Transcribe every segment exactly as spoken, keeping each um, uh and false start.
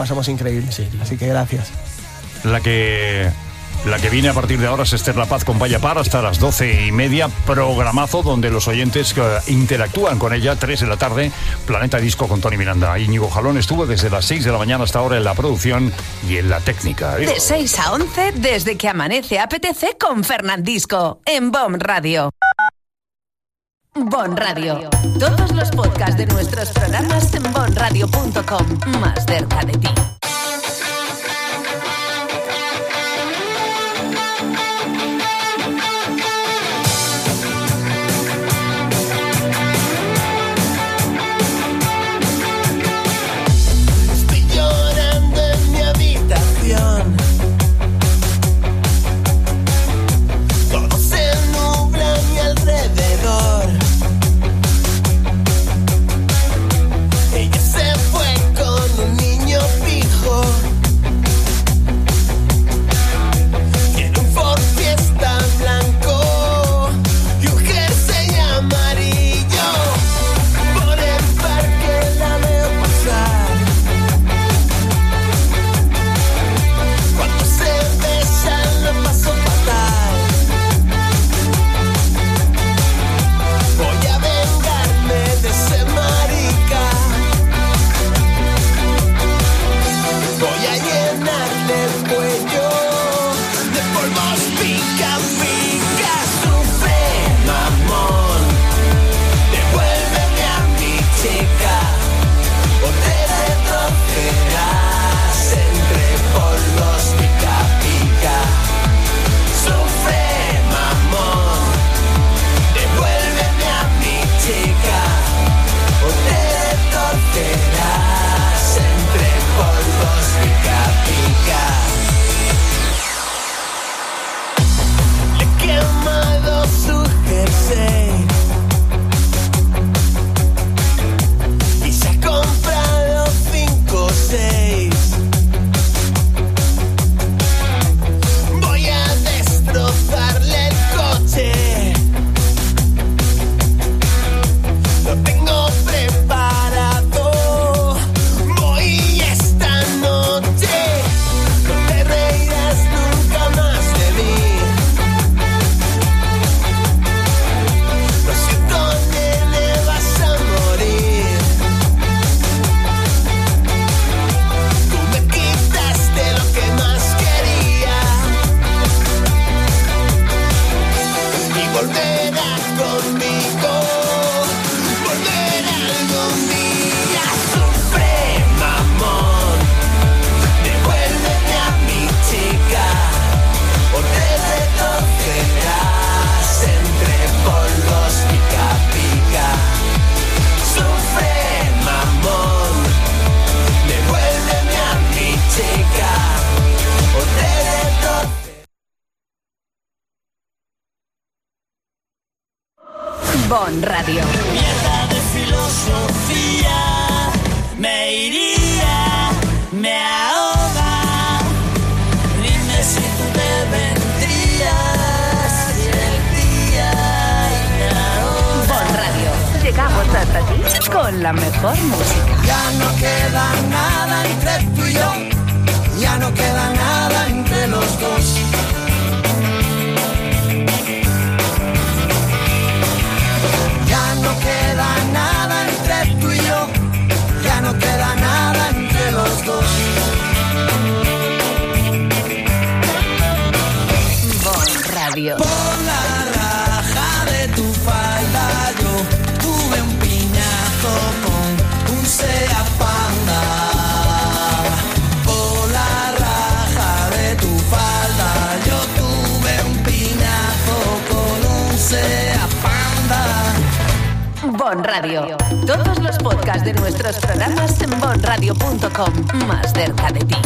pasamos increíble. Sí. Así que gracias. La que... La que viene a partir de ahora es Esther La Paz con Vaya Par hasta las doce y media, programazo donde los oyentes uh, interactúan con ella, tres de la tarde, Planeta Disco con Tony Miranda. Íñigo Jalón estuvo desde las seis de la mañana hasta ahora en la producción y en la técnica. De seis a once, desde que amanece A P T C con Fernandisco, en Bon Radio. Bon Radio. Todos los podcasts de nuestros programas en bon radio punto com, más cerca de ti. Todo se nubla a mi alrededor. Ella se fue con un niño pijo. Tiene un Ford Fiesta blanco y un jersey amarillo. Por el parque la veo pasar. Cuando se besan lo paso fatal. Voy a vengarme de ese marica. Voy a llenarle el cuello de polvos pica pica. Sufre, mamón, devuélveme a mi chica o te retorcerás entre polvos pica pica. Sufre, mamón, devuélveme a mi chica o te retorcerás entre polvos pica pica. Le he quemado su jersey y se ha comprado cinco o seis. Voy a destrozarle el coche. Lo tengo preparado. Voy esta noche. No te reirás nunca más de mí. Lo siento, nene, vas a morir. Tú me quitaste lo que más quería y volverá conmigo. Volverá algún día. Sufre, mamón, devuélveme a mi chica o te retorcerás entre polvos pica pica. Sufre, mamón, devuélveme a mi chica o te retorcerás. Bon Radio. Mierda de filosofía, me iría, me ahoga. Dime si tú te vendrías y el día y me ahoga. Bon Radio. Llegamos hasta ti con la mejor música. Ya no queda nada entre tú y yo, ya no queda nada entre los dos. Ya no queda nada entre tú y yo, ya no queda nada entre los dos. Bon Radio. Por la raja de tu falda yo tuve un piñazo con un Seat Panda. Por la raja de tu falda yo tuve un piñazo con un Seat Panda. Bon Radio. Todos los podcasts de nuestros programas en bon radio punto com, más cerca de ti.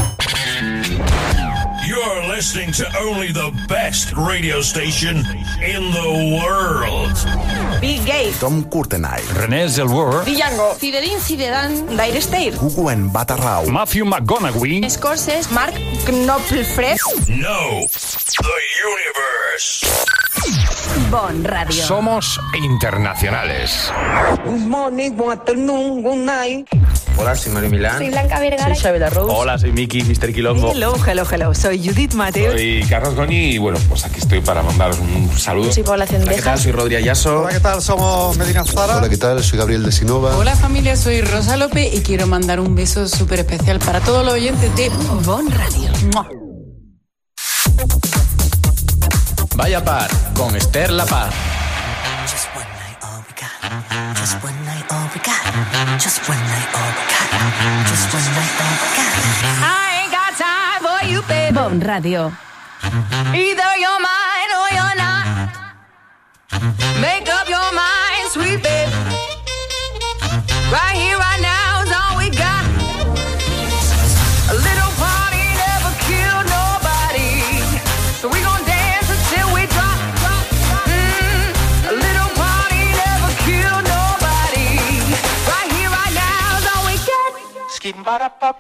You're listening to only the best radio station in the world. Bill Gates, Tom Courtenay, René Zellweger, Django, Zinedine Zidane, Dire Straits, Guguen Batarrau, Matthew McConaughey, Scorsese, Mark Knopfler. No, the universe. Bon Radio. Somos internacionales. Good morning, good afternoon, good night. Hola, soy Mario Milán. Soy Blanca Vergara. Soy Xabi Rose. Hola, soy Miki, mister Quilombo. Hello, hello, hello. Soy Judith Mateos. Soy Carlos Goñi y bueno, pues aquí estoy para mandaros un saludo. Soy Paula Cendeja. Hola, ¿qué tal? Soy Rodri Ayaso. Hola, ¿qué tal? Somos Medina Zara. Hola, ¿qué tal? Soy Gabriel de Sinova. Hola, familia, soy Rosa López y quiero mandar un beso súper especial para todos los oyentes de Bon Radio. ¡Mua! Vaya Par, con Esther La Paz. Just one night, all we got. Just one night, all we got. Just one night, all we got. Just one night, all we got. I ain't got time for you, baby. Bon Radio. Either you're mine or you're not. Make up your mind, sweet baby. Right here, right now is all we got. A little party never killed nobody. So we gon' dance until we drop, drop, drop. Mm, a little party never killed nobody. Right here, right now is all we got. Skin bada pop.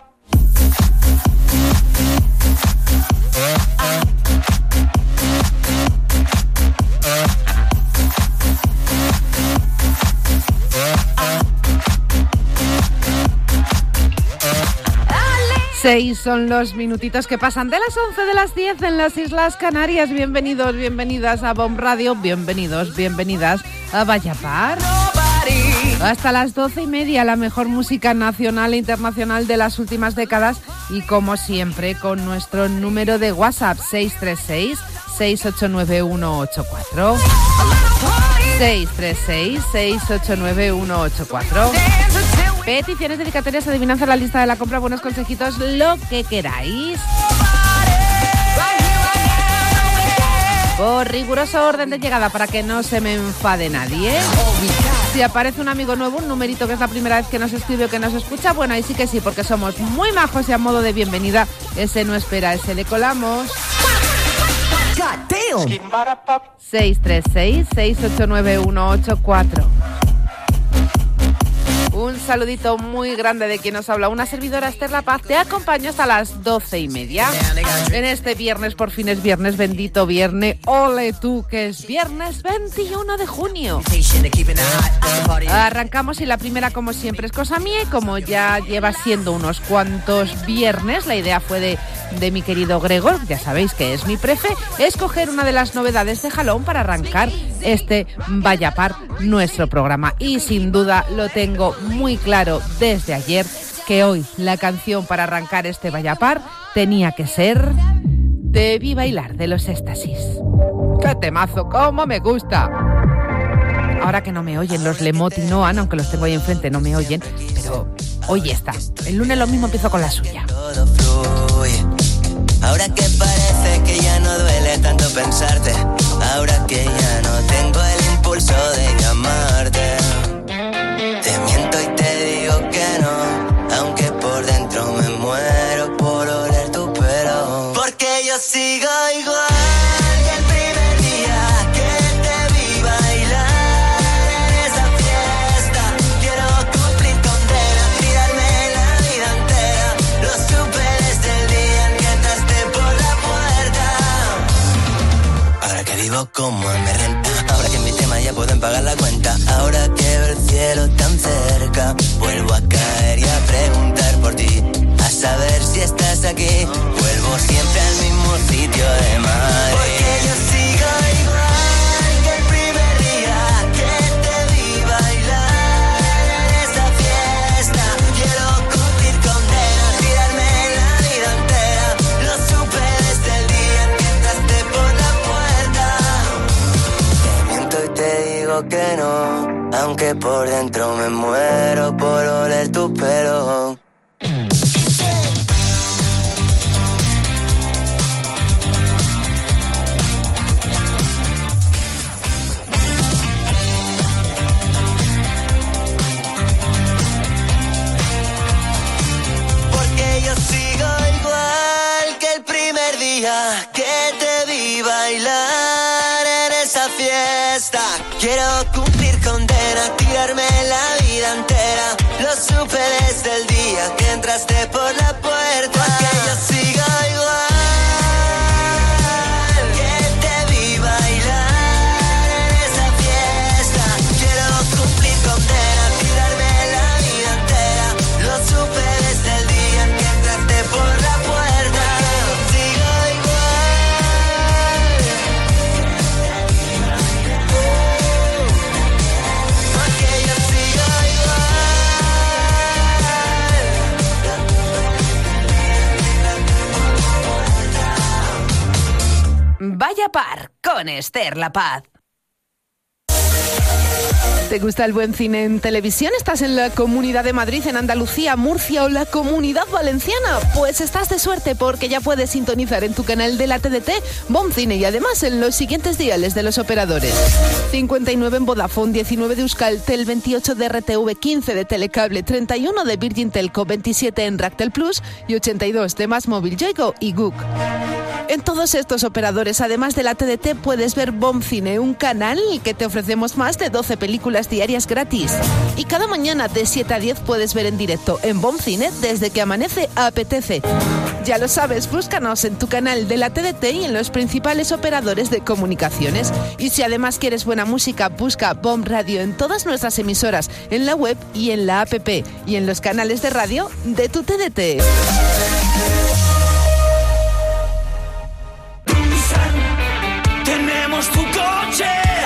Seis son los minutitos que pasan de las once de las diez en las Islas Canarias. Bienvenidos, bienvenidas a Bon Radio, bienvenidos, bienvenidas a Vaya Par. Hasta las doce y media, la mejor música nacional e internacional de las últimas décadas y como siempre con nuestro número de WhatsApp seis tres seis, seis ocho nueve, uno ocho cuatro. seis tres seis, seis ocho nueve, uno ocho cuatro. Peticiones, dedicatorias, adivinanzas, la lista de la compra, buenos consejitos, lo que queráis. Por riguroso orden de llegada para que no se me enfade nadie. Si aparece un amigo nuevo, un numerito que es la primera vez que nos escribe o que nos escucha, bueno, ahí sí que sí, porque somos muy majos y a modo de bienvenida, ese no espera, ese le colamos. seis tres seis, seis ocho nueve, uno ocho cuatro. Un saludito muy grande de quien nos habla, una servidora Esther La Paz. Te acompaño hasta las doce y media. En este viernes, por fin es viernes, bendito viernes. Ole tú, que es viernes veintiuno de junio. Arrancamos y la primera, como siempre, es cosa mía. Y como ya lleva siendo unos cuantos viernes, la idea fue de, de mi querido Gregor, ya sabéis que es mi prefe, escoger una de las novedades de Jalón para arrancar este Vaya Par, nuestro programa. Y sin duda lo tengo muy claro desde ayer que hoy la canción para arrancar este Vaya Par tenía que ser Debí bailar, de los Éxtasis. ¡Qué temazo! ¡Cómo me gusta! Ahora que no me oyen los Lemot y Noan, aunque los tengo ahí enfrente, no me oyen, pero hoy está. El lunes lo mismo, empiezo con la suya. Ahora que parece que ya no duele tanto pensarte, ahora que ya no tengo el impulso de llamarte, te miento y te digo que no, aunque por dentro me muero por oler tu pelo. Porque yo sigo igual que el primer día que te vi bailar en esa fiesta. Quiero cumplir condena, tirarme la vida entera. Lo supe desde el día en que entraste por la puerta. Ahora que vivo como me renta, ahora que en mi tema ya pueden pagar la cuenta, ahora que veo el cielo tan cerca, vuelvo a caer y a preguntar por ti, a saber si estás aquí. Vuelvo siempre al mismo sitio de Madrid. Porque yo sigo igual que el primer día que te vi bailar en esa fiesta. Quiero cumplir condena, tirarme la vida entera. Lo supe desde el día en que entraste por la puerta. Te miento y te digo que no, aunque por dentro me muero por oler tu pelo. Porque yo sigo igual que el primer día que te vi bailar en esa fiesta. Quiero cumplir condena, tirarme la vida entera. Lo supe desde el día que entraste por la puerta. Porque yo sigo igual que te vi bailar en esa fiesta. Quiero cumplir condena, tirarme la vida entera. Lo supe Vaya Par con Esther La Paz. ¿Te gusta el buen cine en televisión? ¿Estás en la Comunidad de Madrid, en Andalucía, Murcia o la Comunidad Valenciana? Pues estás de suerte porque ya puedes sintonizar en tu canal de la T D T Bon Cine y además en los siguientes diales de los operadores. cincuenta y nueve en Vodafone, diecinueve de Euskaltel, veintiocho de R T V, quince de Telecable, treinta y uno de Virgin Telco, veintisiete en Ractel Plus y ochenta y dos de Más Móvil, Yoigo y Guk. En todos estos operadores, además de la T D T, puedes ver Bon Cine, un canal que te ofrecemos más de doce películas diarias gratis. Y cada mañana de siete a diez puedes ver en directo en Bon Cine desde que amanece apetece. Ya lo sabes, búscanos en tu canal de la T D T y en los principales operadores de comunicaciones. Y si además quieres buena música, busca Bon Radio en todas nuestras emisoras, en la web y en la app y en los canales de radio de tu T D T. Tenemos tu coche,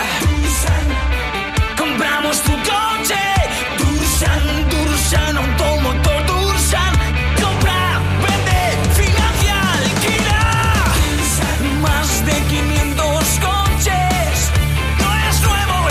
compramos tu coche, Dursan, Dursan, automotor Dursan, compra, vende, financia, alquila, más de quinientos coches, no es nuevo,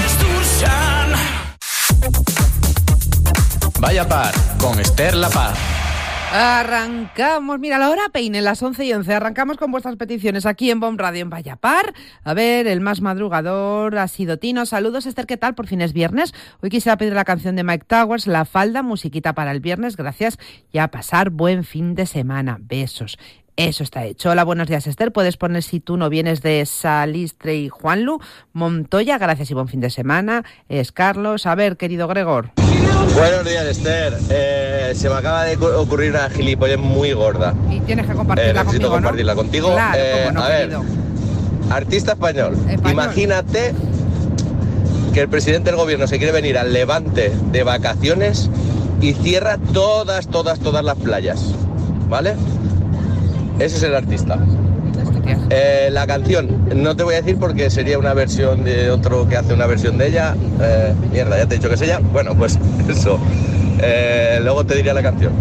es Dursan. Vaya Par con Esther La Paz. Arrancamos, mira, la hora peine, las once y once. Arrancamos con vuestras peticiones aquí en Bon Radio en Vaya Par. A ver, el más madrugador ha sido Tino. Saludos, Esther, ¿qué tal? Por fin es viernes. Hoy quisiera pedir la canción de Mike Towers, La Falda, musiquita para el viernes. Gracias y a pasar buen fin de semana. Besos. Eso está hecho. Hola, buenos días, Esther. Puedes poner Si tú no vienes de Salistre y Juanlu. Montoya, gracias y buen fin de semana. Es Carlos. A ver, querido Gregor. Buenos días, Esther. Eh, se me acaba de ocurrir una gilipollez muy gorda. Y tienes que compartirla eh, necesito conmigo, compartirla ¿no? contigo. Claro, eh, cómo no, a ver, querido. Artista español. español. Imagínate que el presidente del gobierno se quiere venir al Levante de vacaciones y cierra todas, todas, todas las playas. ¿Vale? Ese es el artista. Eh, la canción, no te voy a decir porque sería una versión de otro que hace una versión de ella. Eh, mierda, ya te he dicho que es ella. Bueno, pues eso. Eh, luego te diré la canción.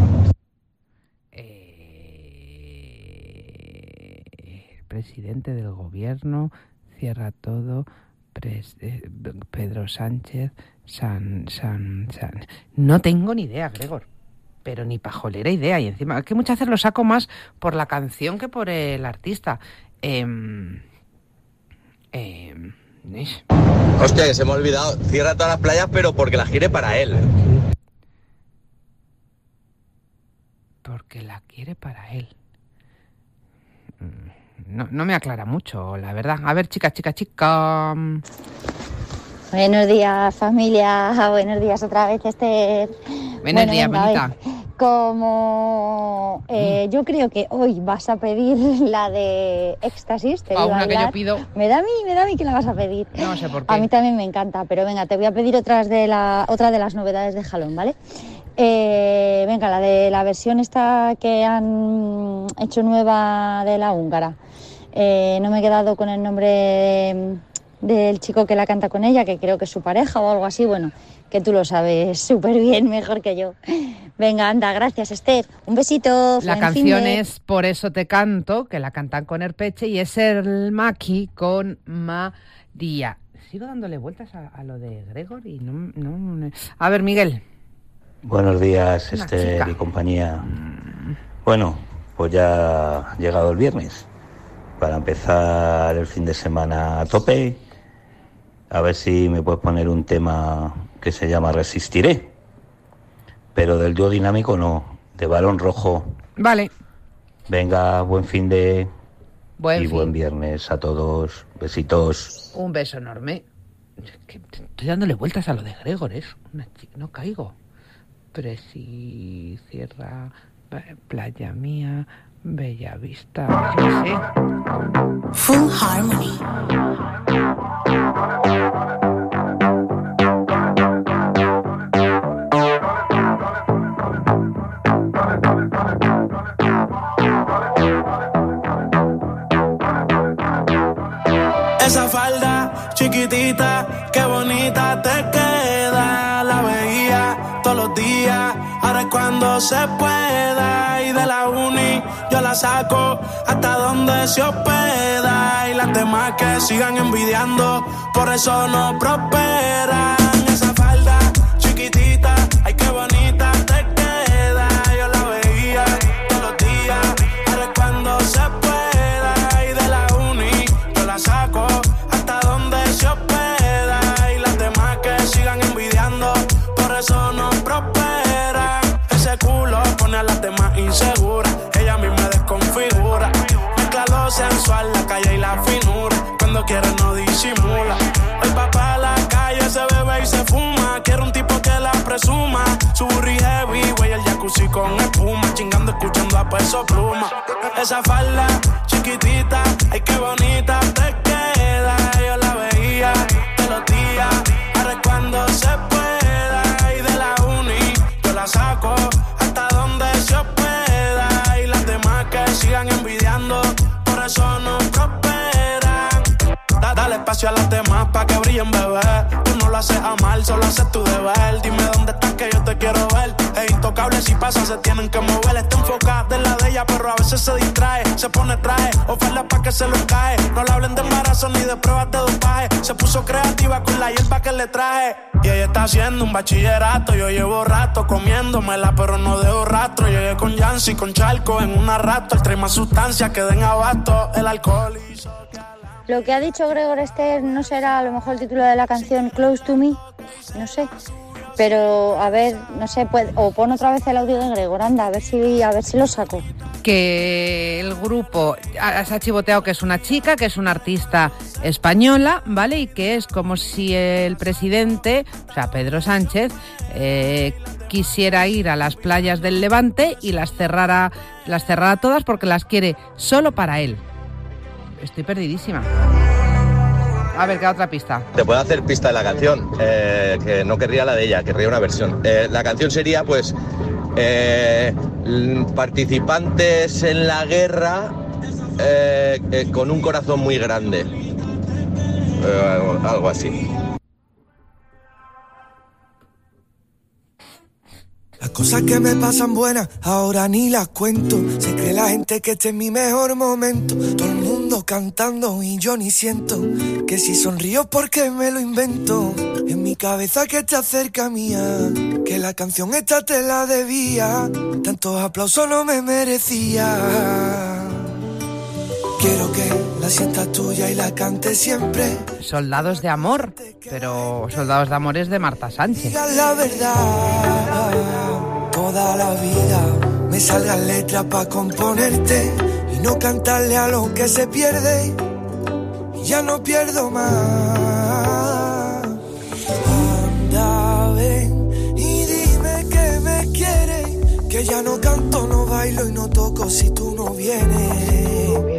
Eh, el presidente del gobierno cierra todo. Pres, eh, Pedro Sánchez, San, San, San. No tengo ni idea, Gregor. Pero ni pajolera idea. Y encima, que muchas veces lo saco más por la canción que por el artista. Eh, eh, Hostia, que se me ha olvidado. Cierra todas las playas, pero porque las quiere para él. Porque la quiere para él. No, no me aclara mucho, la verdad. A ver, chica, chica, chica. Buenos días, familia. Buenos días otra vez, Esther. Buenos bueno, días, venga, bonita. Como eh, yo creo que hoy vas a pedir la de Éxtasis, te A voy a una que yo bailar. pido. Me da a mí, me da a mí que la vas a pedir. No sé por qué. A mí también me encanta, pero venga, te voy a pedir otras de la, otra de las novedades de Jalón, ¿vale? Eh, venga, la de la versión esta que han hecho nueva de la húngara. Eh, no me he quedado con el nombre de, del chico que la canta con ella, que creo que es su pareja o algo así, bueno, que tú lo sabes súper bien, mejor que yo. Venga, anda, gracias, Esther. Un besito. La canción es Por eso te canto, que la cantan con Erpeche, y es el Maki con María. Sigo dándole vueltas a, a lo de Gregor y no, no, no... A ver, Miguel. Buenos días, Una Esther chica. y compañía. Bueno, pues ya ha llegado el viernes para empezar el fin de semana a tope. A ver si me puedes poner un tema que se llama Resistiré, pero del dúo dinámico no, de Balón Rojo. Vale. Venga, buen fin de... Buen y fin. buen viernes a todos. Besitos. Un beso enorme. Es que estoy dándole vueltas a lo de Gregor, es una chica, no caigo. Presi, Sierra, Playa Mía, Bella Vista, yo qué sé. Full Harmony. Esa falda chiquitita, qué bonita te queda. La veía todos los días. Ahora es cuando se pueda. Y de la uni yo la saco hasta donde se hospeda. Y las demás que sigan envidiando, por eso no prosperan. Esa falda chiquitita, ay qué bonita te queda. Yo la veía todos los días. Ahora es cuando se pueda. Y de la uni yo la saco hasta donde se hospeda. Y las demás que sigan envidiando, por eso no prosperan. Ese culo pone a las demás inseguras. Ella a mí me desconfigura. Mezcla lo sensual, la calle y la finura. Cuando quiere no disimula. El papá a la calle se bebe y se fuma. Quiere un tipo que la presuma. Su burri heavy, güey, el jacuzzi con espuma. Chingando, escuchando a Peso Pluma. Esa falda chiquitita, ay qué bonita te queda. Yo la veía todos los días. Ahora es cuando se pueda. Y de la uni yo la saco hasta donde se hospeda. Y las demás que sigan envidiando, por eso no prosperan. Da, dale espacio a las demás pa' que brillen, bebé. Tú no lo haces a mal, solo haces tu deber. Dime dónde estás que yo te quiero ver. Es intocable, si pasa se tienen que mover. Está enfocada en la de ella, pero a veces se distrae. Se pone traje, oferta pa' que se lo cae. No le hablen de embarazo ni de pruebas de dopaje. Se puso creativa con la hierba que le traje. Y ella está haciendo un bachillerato. Yo llevo rato comiéndomela, pero no dejo rastro. Llegué con Yancy, con Charco en una rato. El trae más sustancias que den abasto. El alcohol hizo... Lo que ha dicho Gregor Esther no será a lo mejor el título de la canción Close to Me, no sé. Pero a ver, no sé, puede, o pon otra vez el audio de Gregor, anda, a ver si a ver si lo saco. Que el grupo se ha chivoteado que es una chica, que es una artista española, ¿vale? Y que es como si el presidente, o sea, Pedro Sánchez, eh, quisiera ir a las playas del Levante y las cerrara, las cerrara todas porque las quiere solo para él. Estoy perdidísima. A ver, ¿qué otra pista? Te puedo hacer pista de la canción, eh, que no querría la de ella, querría una versión. Eh, la canción sería, pues, eh, participantes en la guerra eh, eh, con un corazón muy grande. Eh, algo, algo así. Las cosas que me pasan buenas, ahora ni las cuento. Se cree la gente que este es mi mejor momento. Todo el mundo cantando y yo ni siento que si sonrío porque me lo invento. En mi cabeza que está cerca mía, que la canción esta te la debía. Tantos aplausos no me merecía. Quiero que la sientas tuya y la cante siempre. Soldados de amor, pero Soldados de amor es de Marta Sánchez. Diga la verdad, toda la vida me salgan letras pa' componerte y no cantarle a lo que se pierde. Y ya no pierdo más. Anda, ven y dime que me quieres, que ya no canto, no bailo y no toco si tú no vienes.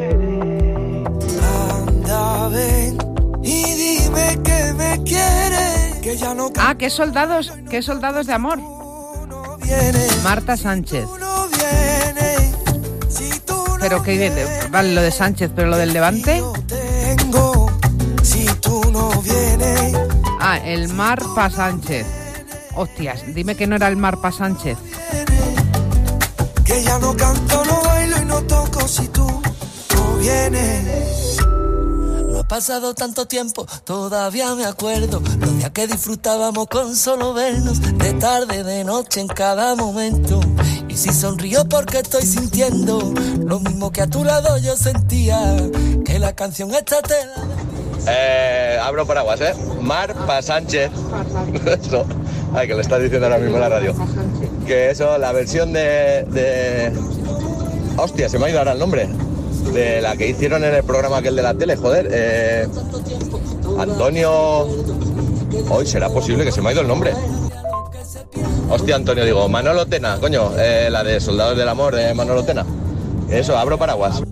Ven y dime que me quieres, que ya no... Ah, ¿qué soldados, qué soldados de amor? No viene, Marta Sánchez. no viene, si tú no Pero que vienes, vale lo de Sánchez, pero lo del Levante. Tengo, si tú no vienes. Ah, el Marpa Sánchez. Hostias, dime que no era el Marpa Sánchez. Que ya no canto, no bailo y no toco si tú no vienes. Ha pasado tanto tiempo, todavía me acuerdo los días que disfrutábamos con solo vernos, de tarde, de noche, en cada momento. Y si sonrío porque estoy sintiendo lo mismo que a tu lado yo sentía, que la canción esta te la... Eh, abro paraguas, ¿eh? Marpa Sánchez. Eso. Ay, que lo estás diciendo ahora mismo en la radio. Que eso, la versión de... de... Hostia, se me ha ido ahora el nombre. De la que hicieron en el programa aquel de la tele, joder, eh, Antonio... Hoy será posible que se me ha ido el nombre. Hostia, Antonio, digo, Manolo Tena, coño, eh, la de Soldados del Amor de Manolo Tena. Eso, abro paraguas.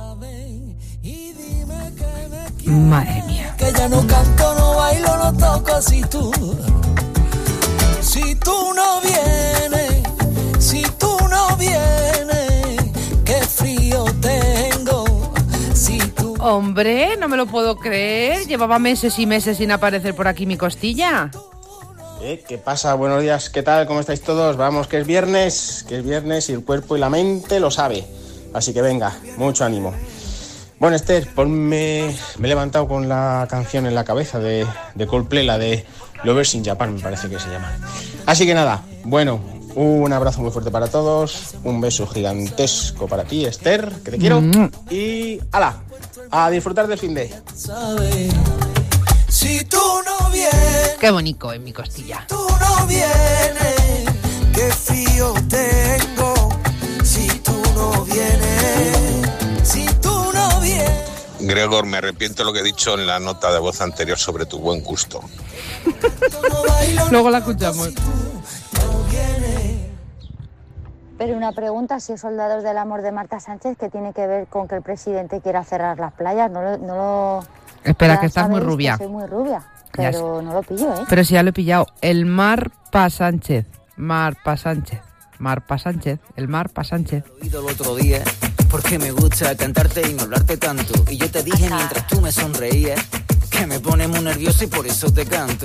Madre mía. Que ya no canto, no bailo, no toco si tú... Si tú no vienes, si tú no vienes, qué frío tengo. Si tú... Hombre, no me lo puedo creer. Llevaba meses y meses sin aparecer por aquí mi costilla. ¿Eh? ¿Qué pasa? Buenos días, ¿qué tal? ¿Cómo estáis todos? Vamos, que es viernes, que es viernes y el cuerpo y la mente lo sabe. Así que venga, mucho ánimo. Bueno, Esther, ponme... me he levantado con la canción en la cabeza de, de Coldplay, la de Lovers in Japan, me parece que se llama. Así que nada, bueno, un abrazo muy fuerte para todos, un beso gigantesco para ti, Esther, que te quiero, mm. y ¡hala! A disfrutar del fin de... Si tú no vienes, qué bonito en mi costilla. Tú no vienes, qué frío tengo. Si tú no vienes, si tú no vienes. Gregor, me arrepiento de lo que he dicho en la nota de voz anterior sobre tu buen gusto. Luego la escuchamos. Pero una pregunta, si es Soldados del Amor de Marta Sánchez, ¿qué tiene que ver con que el presidente quiera cerrar las playas? No lo... No lo... Espera, ya que estás muy rubia. Que soy muy rubia, pero no lo pillo, ¿eh? Pero sí, ya lo he pillado. El Marpa Sánchez. Marpa Sánchez. Marpa Sánchez. El Marpa Sánchez. He oído el otro día porque me gusta cantarte y no hablarte tanto. Y yo te dije mientras tú me sonreías que me pone muy nervioso y por eso te canto.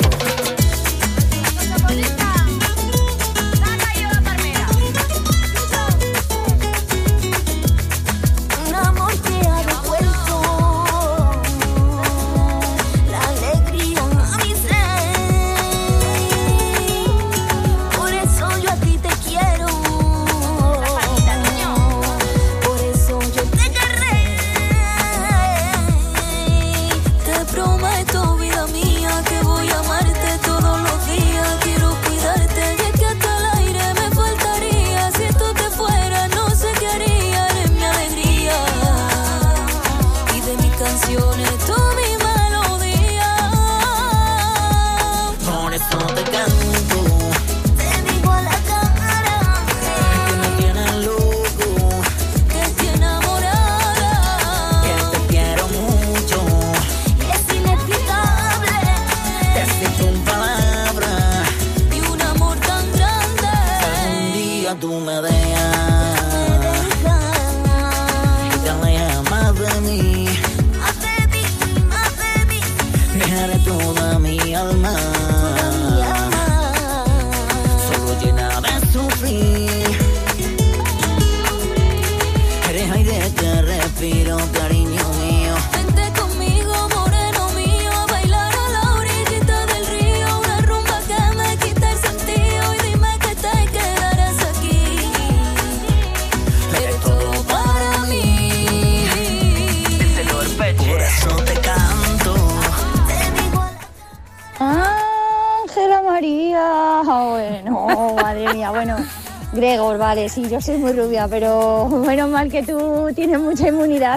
Gregor, vale, sí, yo soy muy rubia, pero menos mal que tú tienes mucha inmunidad.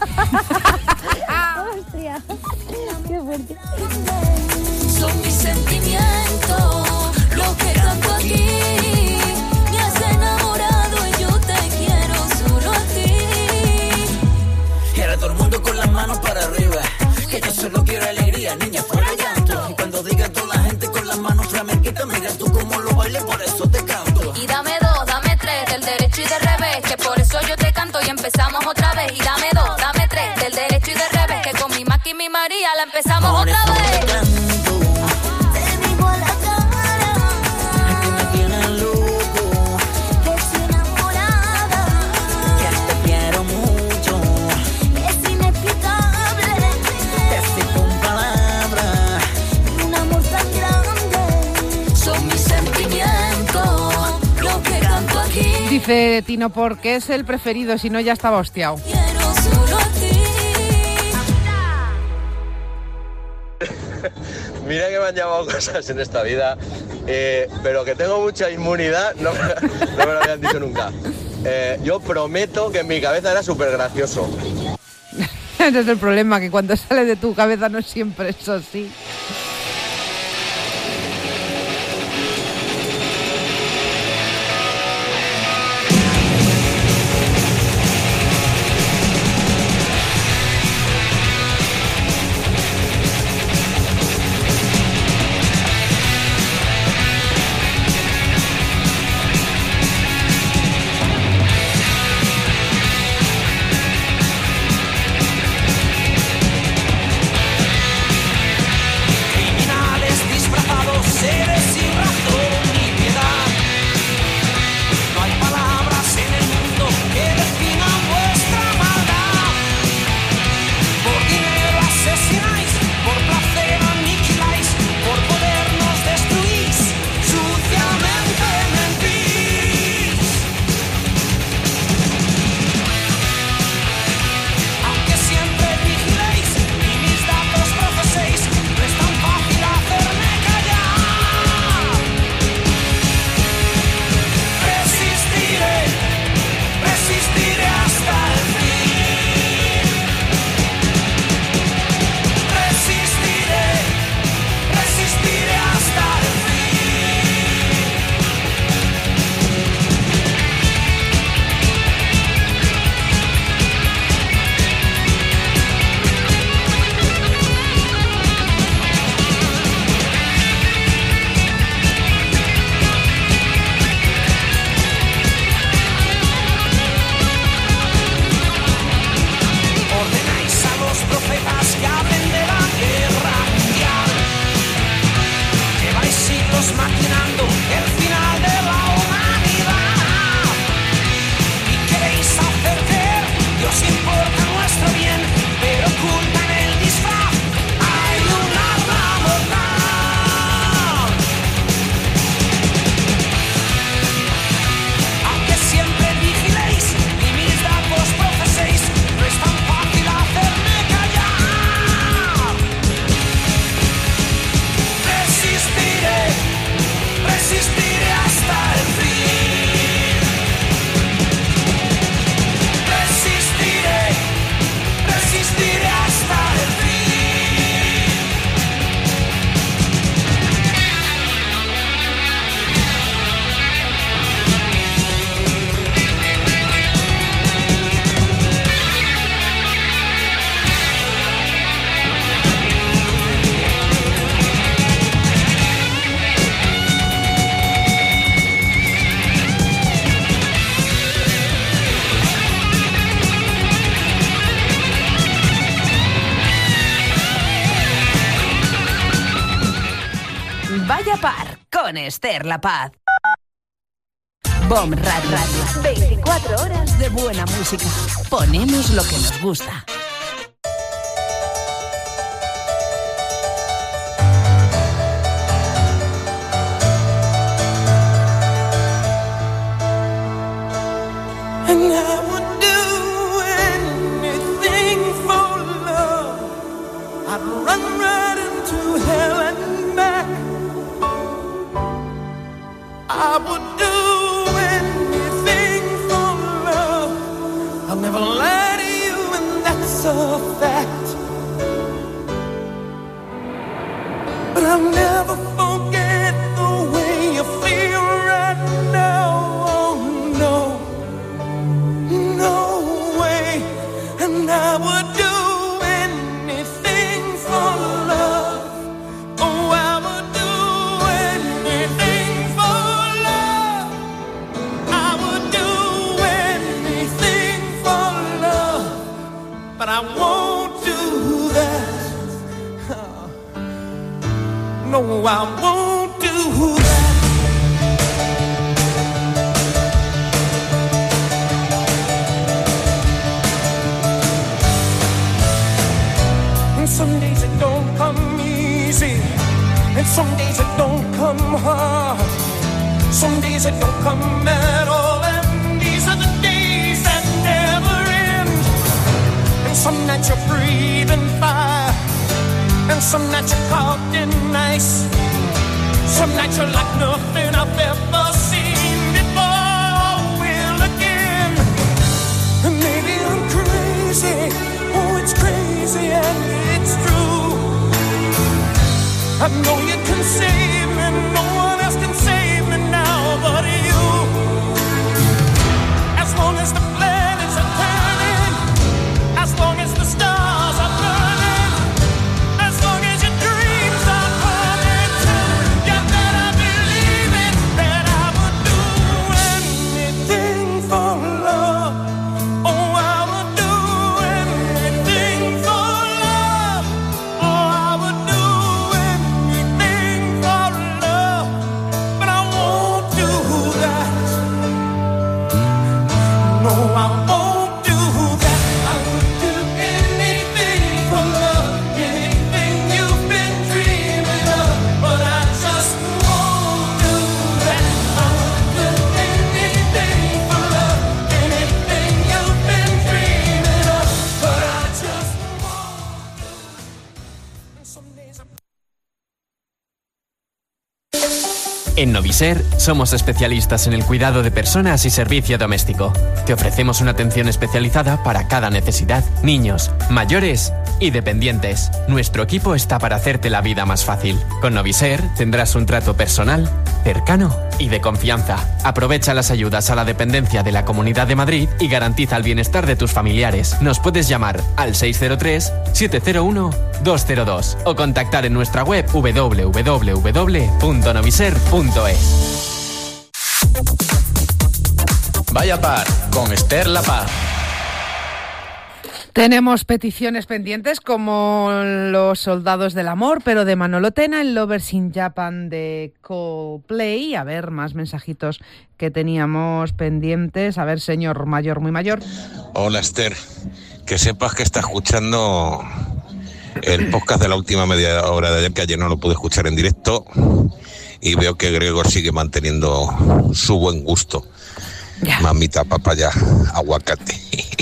Hostia, qué fuerte. Son mis sentimientos, lo que canto aquí. Me has enamorado y yo te quiero solo a ti. Y ahora todo el mundo con las manos para arriba, que yo solo quiero alegría, niña, fuera llanto. Y cuando diga toda la gente con las manos flamenquitas, mira tú cómo lo bailes, por eso te canto. Y dame dos, dame tres, del derecho y del revés, que por eso yo te canto y empezamos otra vez. Y dame dos, dame tres, del derecho y del revés, que con mi Maki y mi María la empezamos por otra vez. Te canto, te digo a la cara, que me tienes loco, que estoy enamorada, que te quiero mucho, es inexplicable, te sé con palabras, un amor tan grande, son mis sentimientos, lo que canto aquí. Dice Tino, porque es el preferido, si no ya estaba hostiado. Quiero solo a ti. Mira que me han llamado cosas en esta vida, eh, pero que tengo mucha inmunidad, no, no me lo habían dicho nunca. Eh, yo prometo que en mi cabeza era súper gracioso. Ese es el problema, que cuando sale de tu cabeza no siempre es así. Par con Esther La Paz. Bomb Radio. veinticuatro horas de buena música. Ponemos lo que nos gusta. And I would do anything for love. I'd run right into hell and back. I would do anything for love. I'll never lie to you, and that's a fact. But I'll never forget the way you feel right now. Oh no. No way, and I would do anything for love. Oh, I would do anything for love. I would do anything for love, but I won't do that. Oh. No, I won't do that. Some days it don't come easy, and some days it don't come hard. Some days it don't come at all, and these are the days that never end. And some nights you're breathing fire, and some nights you're caught in ice. Some nights you're like nothing I've ever seen before or will again. And maybe I'm crazy, oh it's crazy and it's true. I know you can save me, no one else can save me now but you. As long as the planets are turning, as long as the stars are burning, as long as your dreams are coming true, you better believe it, that I would do anything for love. Oh, I would do anything for love. Oh, I would do anything for love, but I won't do that. No, I won't do that. I would do anything for love, anything you've been dreaming of, but I just won't do that. I would do anything for love, anything you've been dreaming of, but I just won't do it. And some days I En Noviser somos especialistas en el cuidado de personas y servicio doméstico. Te ofrecemos una atención especializada para cada necesidad, niños, mayores y dependientes. Nuestro equipo está para hacerte la vida más fácil. Con Noviser tendrás un trato personal, cercano y de confianza. Aprovecha las ayudas a la dependencia de la Comunidad de Madrid y garantiza el bienestar de tus familiares. Nos puedes llamar al seis cero tres, siete cero uno, dos cero dos o contactar en nuestra web doble u doble u doble u punto noviser punto es. Vaya Par con Esther La Paz. Tenemos peticiones pendientes como Los Soldados del Amor, pero de Manolo Tena, el Lovers in Japan de Coldplay. A ver, más mensajitos que teníamos pendientes. A ver, señor mayor, muy mayor. Hola Esther, que sepas que está escuchando el podcast de la última media hora de ayer, que ayer no lo pude escuchar en directo, y veo que Gregor sigue manteniendo su buen gusto. Ya. Mamita, papaya, aguacate.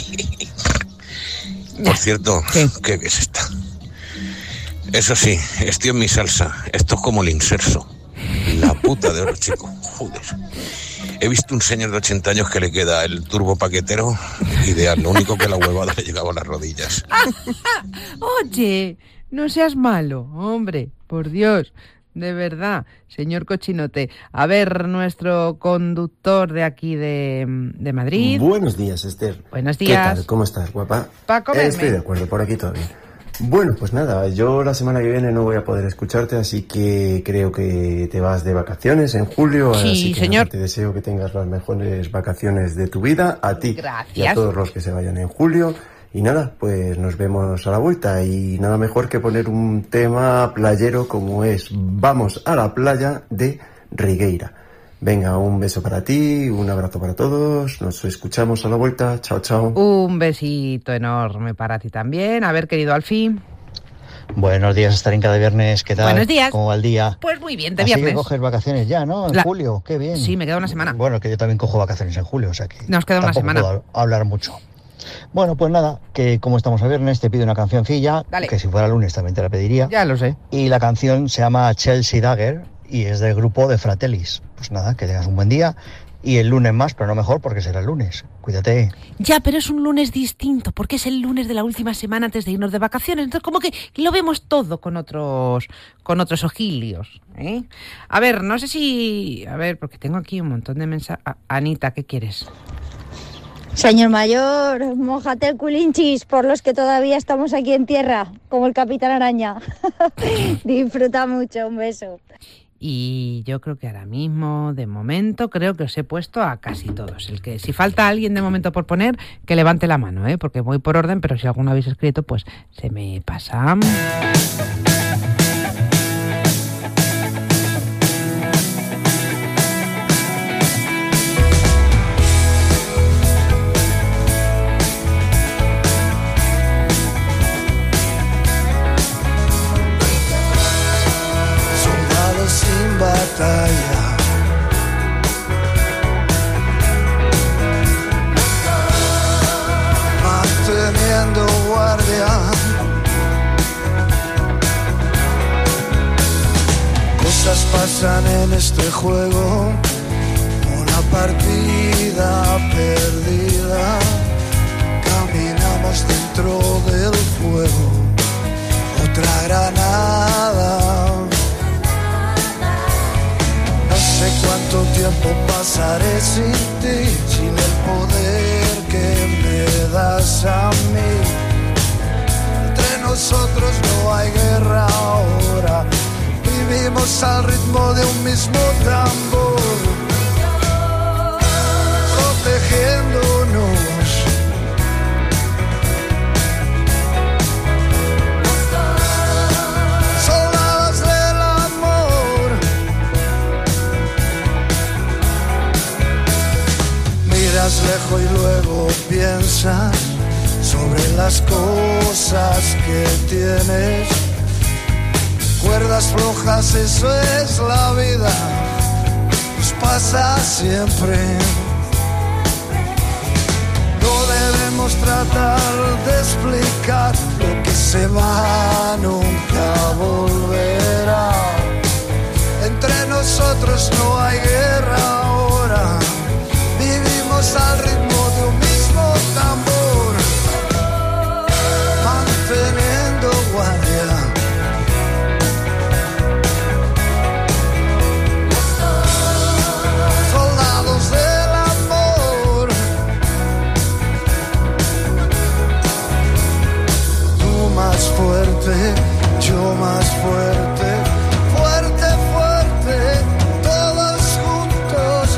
Por cierto, ¿qué? ¿Qué es esta? Eso sí, estoy en mi salsa. Esto es como el inserso. La puta de oro, chico. Joder. He visto un señor de ochenta años que le queda el turbo paquetero ideal. Lo único que la huevada le llegaba a las rodillas. Oye, no seas malo, hombre, por Dios. De verdad, señor Cochinote. A ver, nuestro conductor de aquí de, de Madrid. Buenos días, Esther. Buenos días. ¿Qué tal? ¿Cómo estás, guapa? Pa' comerme. Estoy de acuerdo, por aquí todavía. Bueno, pues nada, yo la semana que viene no voy a poder escucharte, así que creo que te vas de vacaciones en julio. Sí, así que señor. Te deseo que tengas las mejores vacaciones de tu vida, a ti Gracias. y a todos los que se vayan en julio. Y nada, pues nos vemos a la vuelta y nada mejor que poner un tema playero como es Vamos a la playa de Rigueira. Venga, un beso para ti, un abrazo para todos, nos escuchamos a la vuelta, chao, chao. Un besito enorme para ti también. A ver, querido Alfie. Buenos días, estar en cada viernes, ¿qué tal? Buenos días. ¿Cómo va el día? Pues muy bien, de Así viernes. que coges vacaciones ya, ¿no? En La... julio, qué bien. Sí, me queda una semana. Bueno, que yo también cojo vacaciones en julio, o sea que nos queda una semana. Puedo hablar mucho. Bueno, pues nada, que como estamos a viernes, te pido una cancioncilla, Dale. que si fuera lunes también te la pediría. Ya lo sé. Y la canción se llama Chelsea Dagger y es del grupo de Fratellis. Pues nada, que tengas un buen día. Y el lunes más, pero no mejor porque será el lunes. Cuídate. Ya, pero es un lunes distinto, porque es el lunes de la última semana antes de irnos de vacaciones. Entonces, como que lo vemos todo con otros con otros ojillos, ¿eh? A ver, no sé si... A ver, porque tengo aquí un montón de mensajes. Ah, Anita, ¿qué quieres? Señor mayor, mójate el culinchis por los que todavía estamos aquí en tierra, como el Capitán Araña. Disfruta mucho, un beso. Y yo creo que ahora mismo, de momento, creo que os he puesto a casi todos. El que si falta alguien de momento por poner, que levante la mano, ¿eh? Porque voy por orden, pero si alguno habéis escrito, pues se me pasa. Batalla, manteniendo guardia, cosas pasan en este juego, una partida perdida, caminamos dentro del fuego, otra granada. No sé cuánto tiempo pasaré sin ti, sin el poder que me das a mí. Entre nosotros no hay guerra ahora, vivimos al ritmo de un mismo tambor, protegiéndonos. Miras lejos y luego piensas sobre las cosas que tienes. Cuerdas flojas, eso es la vida, nos pasa siempre. No debemos tratar de explicar lo que se va, nunca volverá. Entre nosotros no hay guerra ahora, vivimos al ritmo de un mismo tambor, manteniendo guardia. Soldados del amor, tú más fuerte, yo más fuerte, fuerte, fuerte, todos juntos.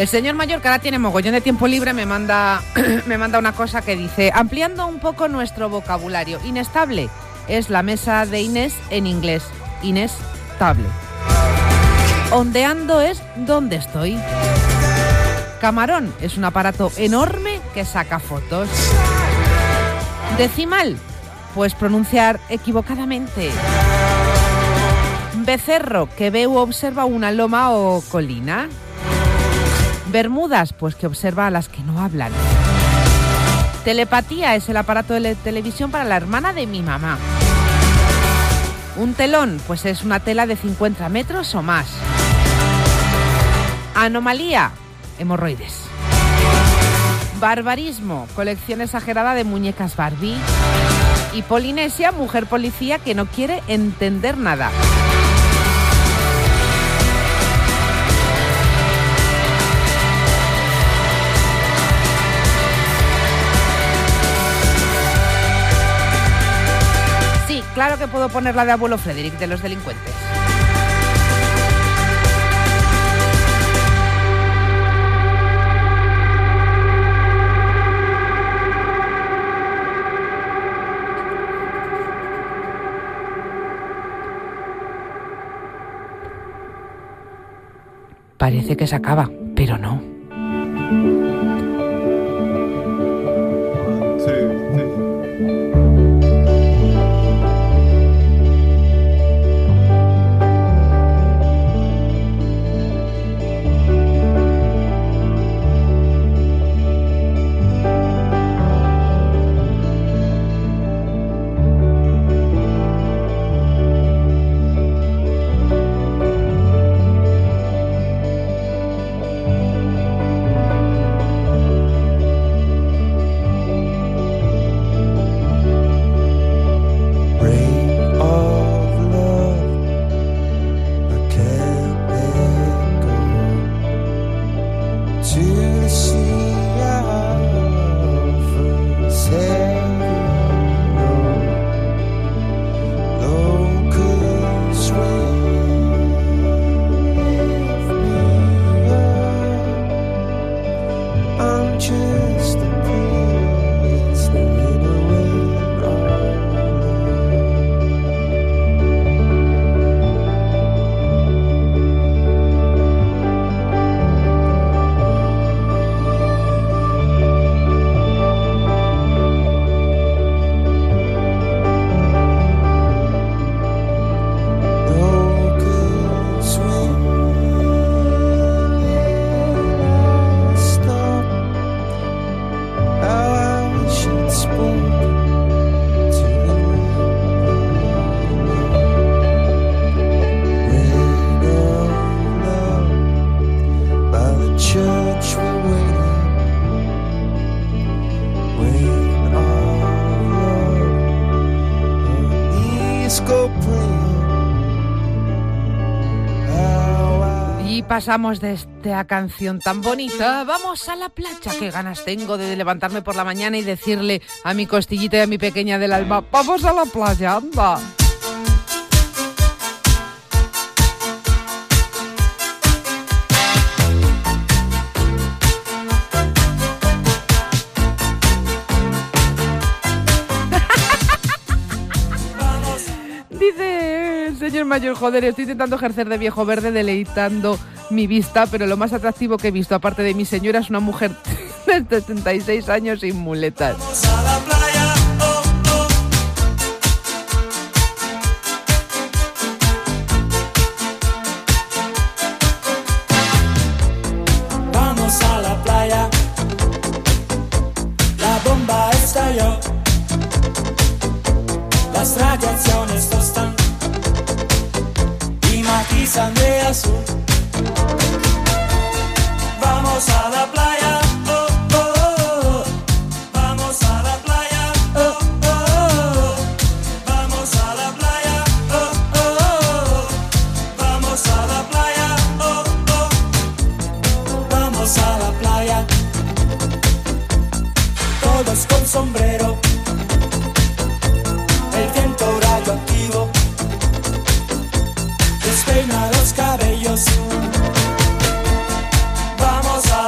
El señor mayor, que ahora tiene mogollón de tiempo libre, me manda, me manda una cosa que dice: ampliando un poco nuestro vocabulario, inestable es la mesa de Inés en inglés, inestable. Ondeando es donde estoy. Camarón es un aparato enorme que saca fotos. Decimal, pues pronunciar equivocadamente. Becerro, que ve u observa una loma o colina. Bermudas, pues que observa a las que no hablan. Telepatía es el aparato de la televisión para la hermana de mi mamá. Un telón, pues es una tela de cincuenta metros o más. Anomalía, hemorroides. Barbarismo, colección exagerada de muñecas Barbie. Y Polinesia, mujer policía que no quiere entender nada. Sí, claro que puedo poner la de abuelo Frederick, de los delincuentes. Parece que se acaba, pero no. Pasamos de esta canción tan bonita, vamos a la playa. Qué ganas tengo de levantarme por la mañana y decirle a mi costillita y a mi pequeña del alma: vamos a la playa, anda. Dice el señor mayor: joder, estoy intentando ejercer de viejo verde, deleitando mi vista, pero lo más atractivo que he visto, aparte de mi señora, es una mujer de setenta y seis años sin muletas. Vamos a la playa, oh, oh. Vamos a la playa, la bomba estalló, las radiaciones tostan y matizan de azul. Vamos a la playa, oh, oh, oh. Vamos a la playa, oh, oh, oh. Vamos a la playa, oh, oh, oh. Vamos a la playa, oh, oh. Vamos a la playa. Todos con sombrero, el viento radioactivo despeina los cabellos. Vamos a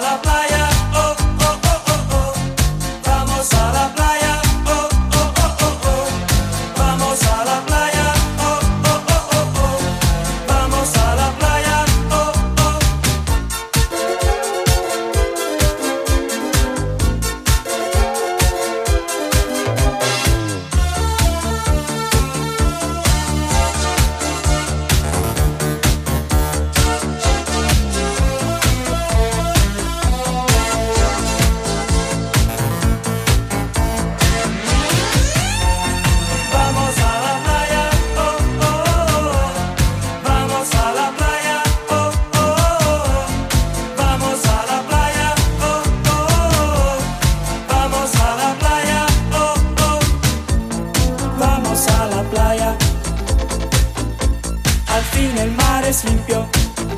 fin el mar es limpio,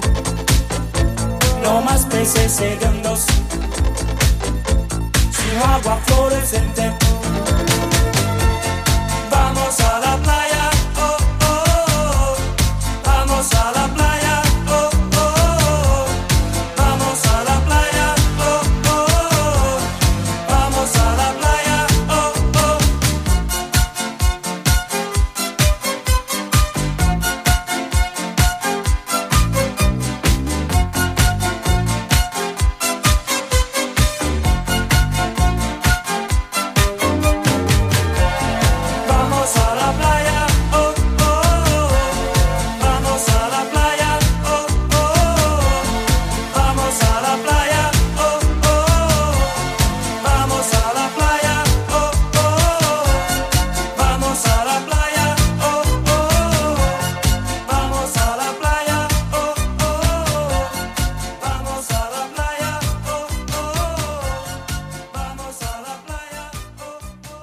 no más peces hediondos, sino agua fluorescente. Vamos a la playa, oh, oh, oh. Vamos a la playa, oh, oh, oh. Vamos a la playa, oh, oh, oh. Vamos a la playa, oh, oh. Vamos a la playa, oh, oh, oh. Vamos a la playa, oh, oh, oh. Vamos a la playa, oh, oh, oh. Vamos a la playa, oh, oh, oh. Vamos a la playa, oh, oh, oh. Vamos a la playa, oh, oh, oh. Vamos a la playa, oh, oh, oh. Vamos a la playa, oh,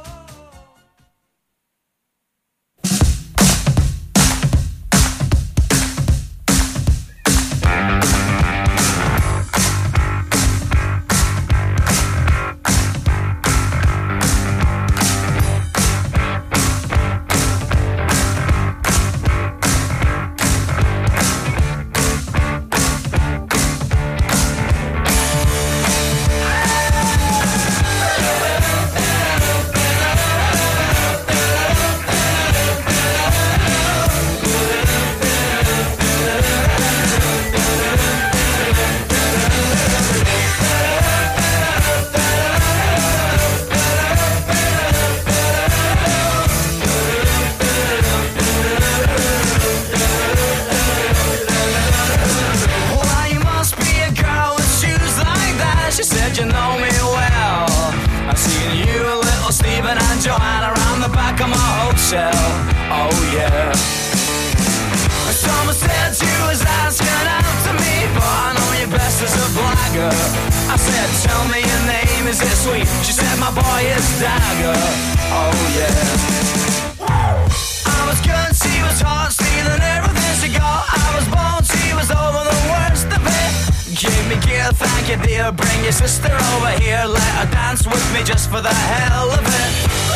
Well, you must be a girl with shoes like that. She said you know me well. I've seen you, little Stephen and Joanna around the back of my hotel. Oh yeah. Someone said you was asking out to me, but I know you best as a blagger. I said, tell me your name, is it sweet? She said, my boy is Dagger. Oh yeah. I was good, she was hot, stealing everything she got. I was bold, she was over the worst of it. Give me gear, thank you dear. Bring your sister over here, let her dance with me just for the hell of it.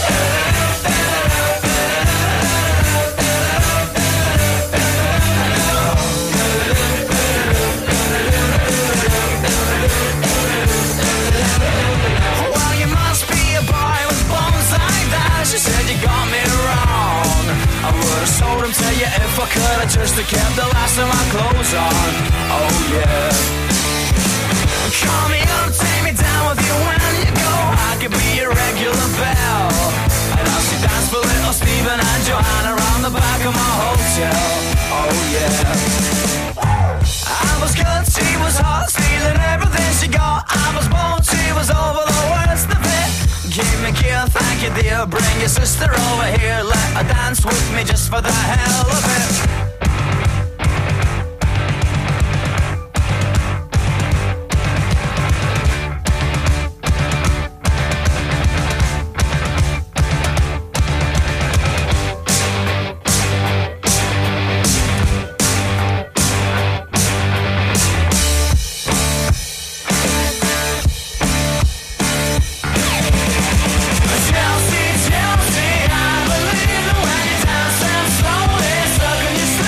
Well, you must be a boy with bones like that. She said you got me wrong. I would've sold him to you if I could. I just have kept the last of my clothes on. Oh yeah. Call me up, take me down with you when you go. I could be your regular belle. And I'll see dance for little Stephen and Joanna around the back of my hotel. Oh yeah. I was good, she was hot, stealing everything she got. I was bold, she was over the worst of it. Give me gear, thank you dear. Bring your sister over here, let her dance with me just for the hell of it. Chelsea, Chelsea, I believe that when you dance and slowly, stuck in your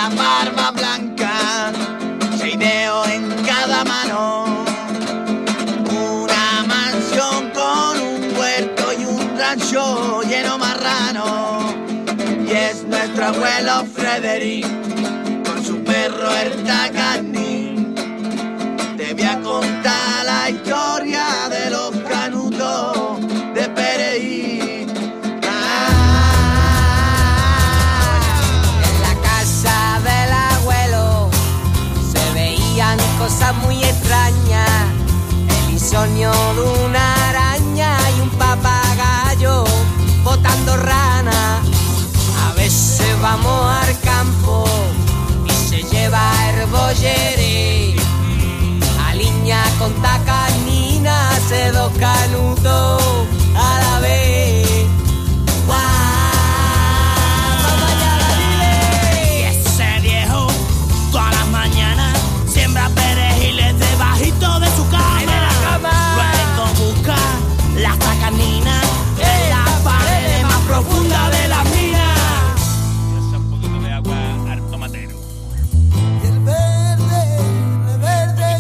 la barba blanca, se ideó en cada mano una mansión con un huerto y un rancho lleno marrano. Y es nuestro abuelo Frederick con su perro el Tacaní. Te voy a contar la historia de los canutos de Pereí. En la casa del abuelo se veían cosas muy extrañas, el insomnio de una araña y un papagayo botando rana. A veces vamos al campo y se lleva el bollere, aliña con tacanina, hace dos canutos a la vez. Y ese viejo todas las mañanas siembra perejiles debajito de su cama. Luego busca las tacaninas en las paredes más profundas de la mina. Un poquito de agua al tomatero. Y el verde, el verde,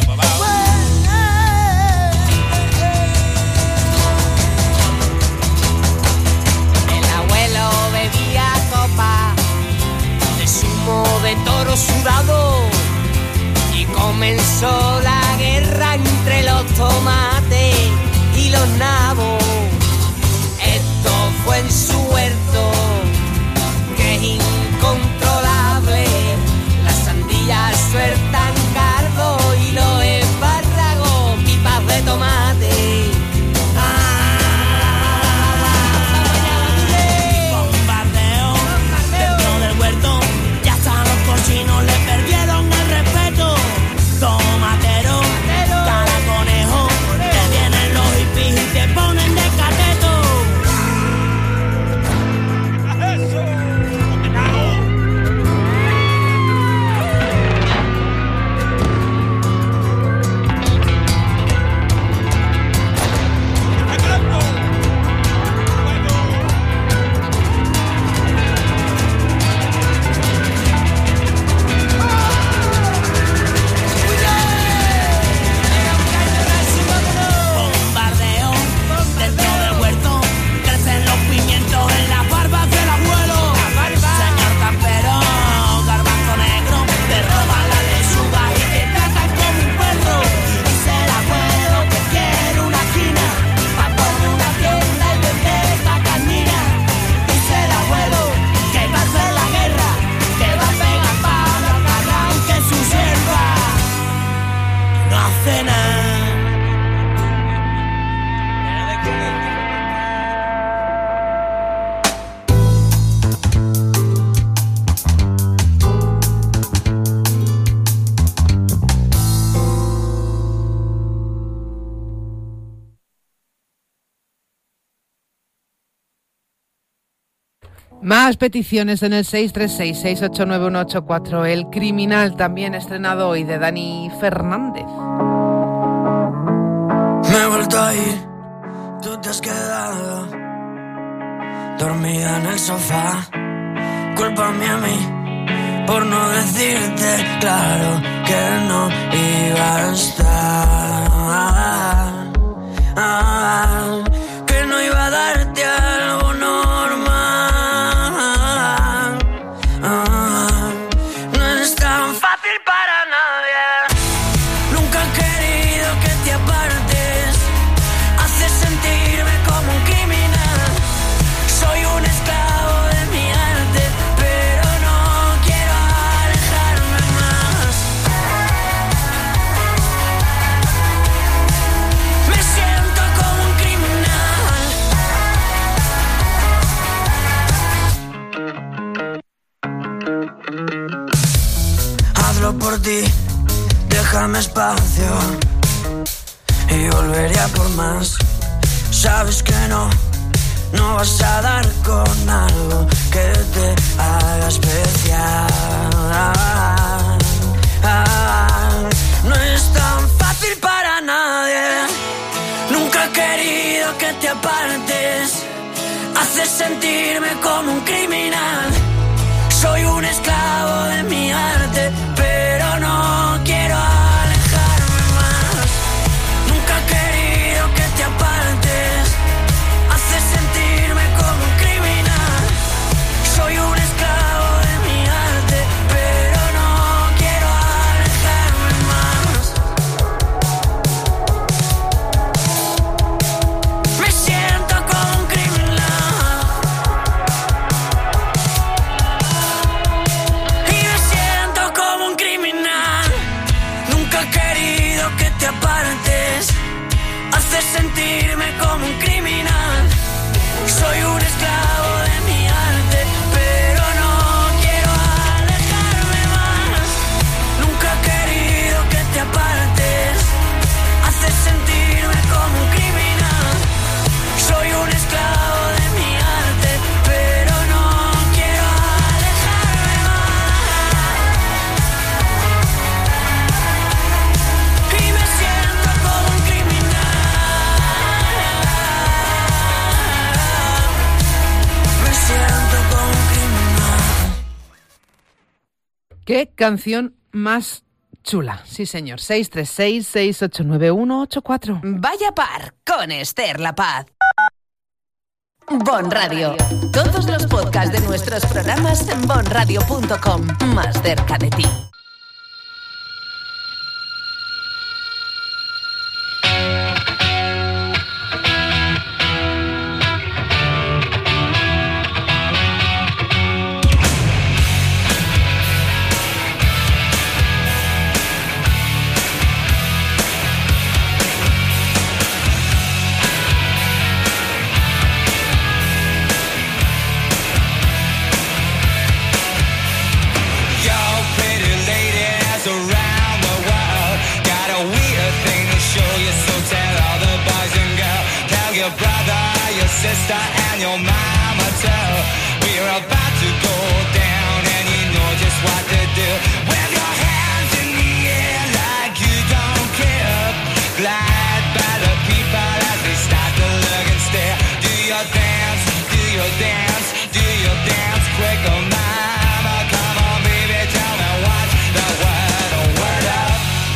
El abuelo bebía copa de zumo de toro sudado y comenzó la guerra entre los tomates y los nabos. Esto fue en su huerto, que es incontrolable. Las sandías sueltan cardo y los espárragos pipas de tomate. bombardeo dentro del huerto. Ya están los cochinos, le perdieron el respeto. Tomatero, cada conejo, te vienen los hippies y te ponen de cateto. Bombardeo dentro del huerto, crecen los pimientos en las barbas del abuelo. Señor campero, garbanzo negro, te roban la lechuga y te tratan como un perro. Dice el abuelo que quiere una esquina pa' poner una tienda y vender tacanina. Dice el abuelo que va a hacer la guerra, que va a pegar palo al que arranque su sierva. No hace nada. Más peticiones en el seis tres seis, seis ocho nueve, uno ocho cuatro. El Criminal, también estrenado hoy, de Dani Fernández. Me he vuelto a ir, tú te has quedado dormida en el sofá. Culpa mía a mí por no decirte claro que no iba a estar. Ah, que no iba a darte algo normal. Ah, no es tan fácil para nadie. Nunca he querido que te apartes. Haces sentirme como un criminal. Soy un esclavo de mi arte, pero no quiero alejarme más. Me siento como un criminal. Hazlo por ti, déjame espacio y volveré a por más. Sabes que no, no vas a dar con algo que te haga especial. No es tan fácil para nadie. Nunca he querido que te apartes. Haces sentirme como un criminal. Soy un esclavo de mi sentirme como un criminal. Soy un esclavo de mi arte, pero no quiero alejarme más. Nunca he querido que te apartes. Haces sentirme como un criminal. Soy un esclavo de mi arte, pero no quiero alejarme más. Y me siento como un criminal. Me siento como un criminal. ¿Qué canción más chula? Sí, señor. seis tres seis, seis ocho nueve uno ocho cuatro. Vaya par con Esther La Paz. Bon Radio. Todos los podcasts de nuestros programas en bon radio punto com. Más cerca de ti. Sister and your mama too. We're about to go down and you know just what to do. Wave your hands in the air like you don't care. Glide by the people as they start to look and stare. Do your dance, do your dance, do your dance quick, oh mama. Come on baby, tell me what's the word, oh word up.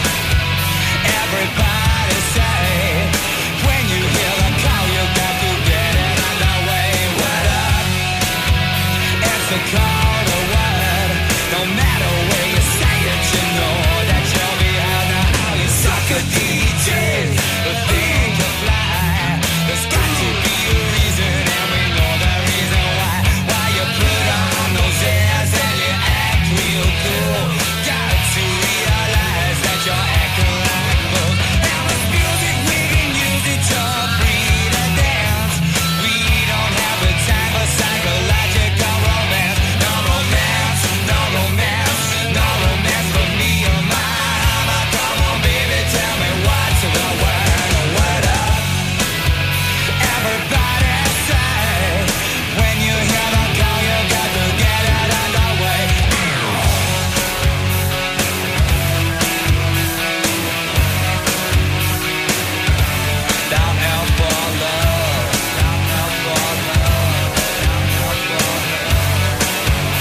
Everybody say, when you hear the call you got to get it underway. Word up, it's a call to word. No matter where you say it, you know that you'll be out. Now how you sucker D Js, the thing you fly. There's got to be a reason and we know the reason why. Why you put on those airs and you act real cool. Got to realize that you're acting like fools. Now this music we can use it to breed a dance. We don't have the time for psychological romance. No romance, no romance, no romance for me or my mama. Come on baby, tell me what's the word, the word up. Everybody say, when you hear the call you got to get it underway. Down out for love, down out for love, down out for love.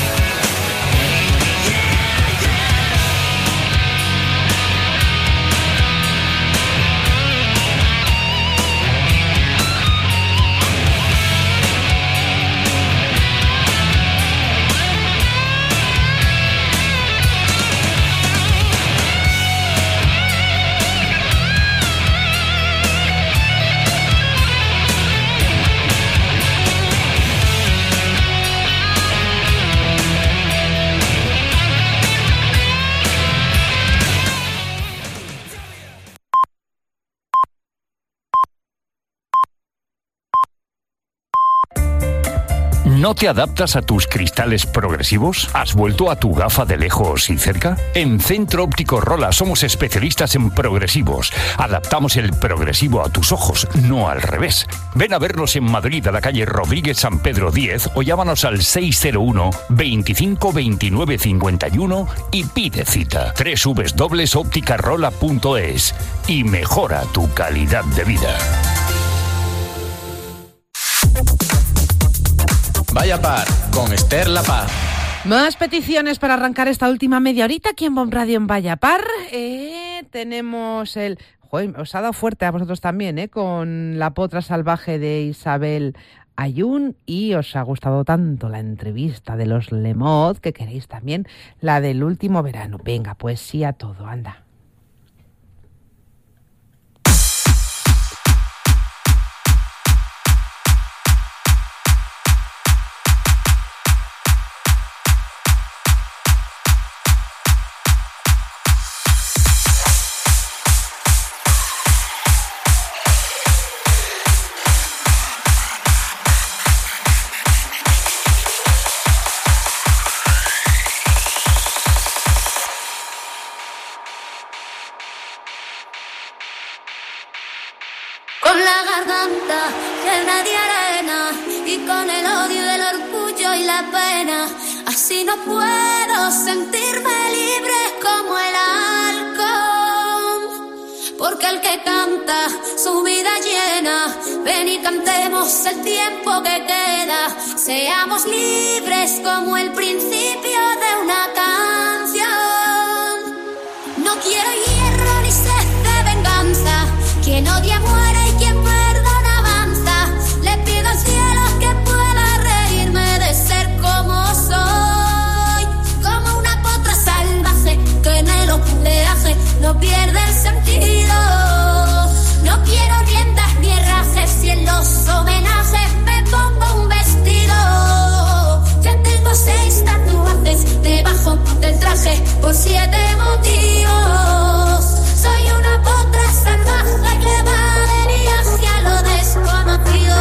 ¿No te adaptas a tus cristales progresivos? ¿Has vuelto a tu gafa de lejos y cerca? En Centro Óptico Rola somos especialistas en progresivos. Adaptamos el progresivo a tus ojos, no al revés. Ven a vernos en Madrid, a la calle Rodríguez San Pedro diez, o llámanos al seis cero uno, veinticinco, veintinueve, cincuenta y uno y pide cita. doble u doble u doble u punto óptica rola punto es y mejora tu calidad de vida. Vaya par con Esther La Paz. Más peticiones para arrancar esta última media horita aquí en Bon Radio en Vaya Par. Eh, tenemos el... Joder, os ha dado fuerte a vosotros también, ¿eh? Con La Potra Salvaje de Isabel Ayun, y os ha gustado tanto la entrevista de los Lemot que queréis también la del último verano. Venga, pues sí a todo, anda. si no puedo sentirme libre como el halcón? Porque el que canta su vida llena, ven y cantemos el tiempo que queda. Seamos libres como el principio de una canción. No quiero hierro ni sed de venganza. Quien odia muere y quien perdona avanza. Le pido al cielo que pueda reírme de ser como soy, como una potra salvaje que en el oleaje no pierde el sentido. No quiero riendas ni herrajes y en los homenajes me pongo un vestido. Ya tengo seis tatuajes debajo del traje por siete motivos. Soy una potra salvaje que va de viaje a lo desconocido.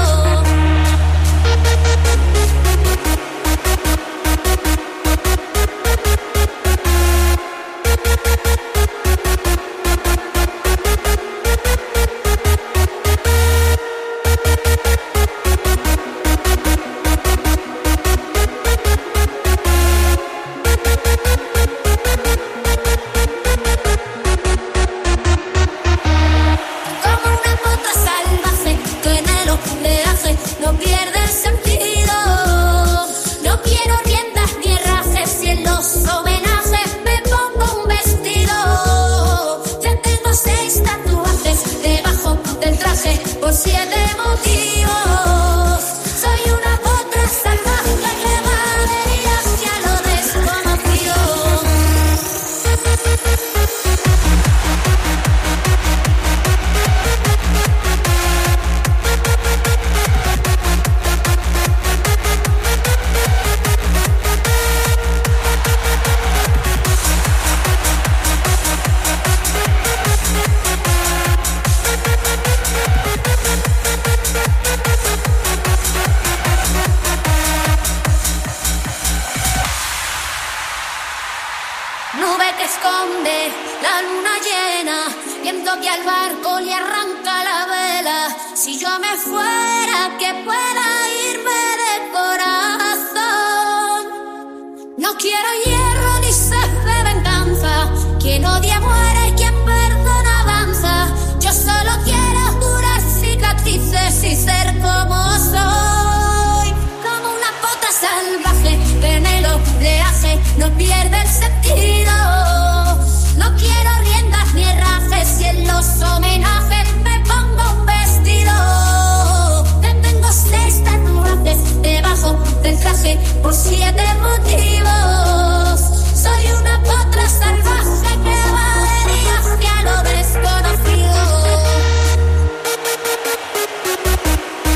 No pierde el sentido. No quiero riendas ni herrajes y en los homenajes me pongo un vestido. Ya tengo seis tatuajes debajo del traje por siete motivos. Soy una potra salvaje que va de viaje a lo desconocido. Nube que esconde la luna llena, viento que al barco le arranca la vela. Si yo me fuera, que pueda irme de corazón. No quiero hierro ni sed de venganza. Quien odia muere y quien perdona avanza. Yo solo quiero duras cicatrices y ser como soy, como una potra salvaje que en el oleaje no pierde el sentido. No quiero riendas ni herrajes y en los homenajes me pongo un vestido. Ya tengo seis tatuajes debajo del traje por siete motivos. Soy una potra salvaje que va de viaje a lo desconocido.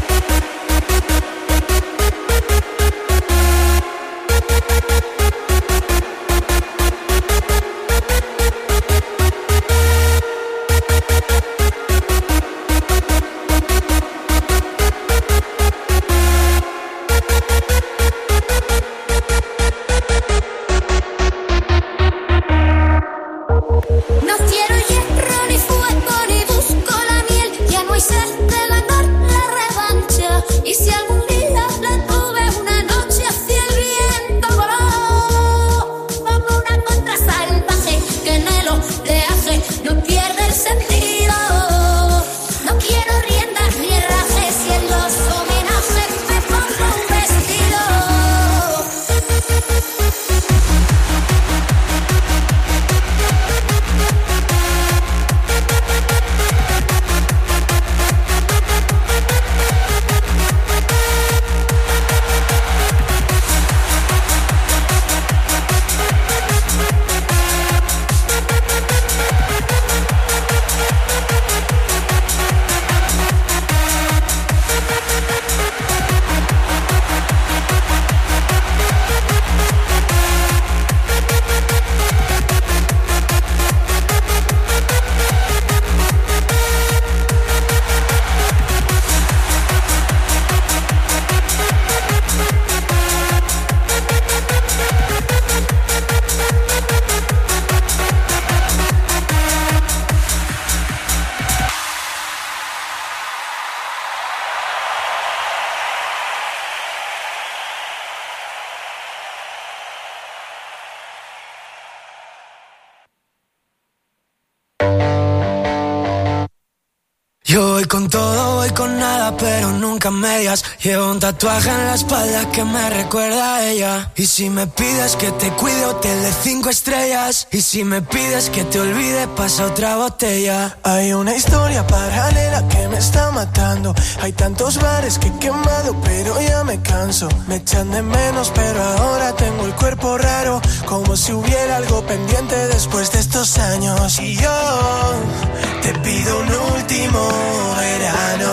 con todo, voy con nada, pero nunca medias. Llevo un tatuaje en la espalda que me recuerda a ella. Y si me pides que te cuide, hotel de cinco estrellas. Y si me pides que te olvide, pasa otra botella. Hay una historia paralela que me está matando. Hay tantos bares que he quemado, pero ya me canso. Me echan de menos, pero ahora tengo el cuerpo raro, como si hubiera algo pendiente después de estos años. Y yo te pido un último verano.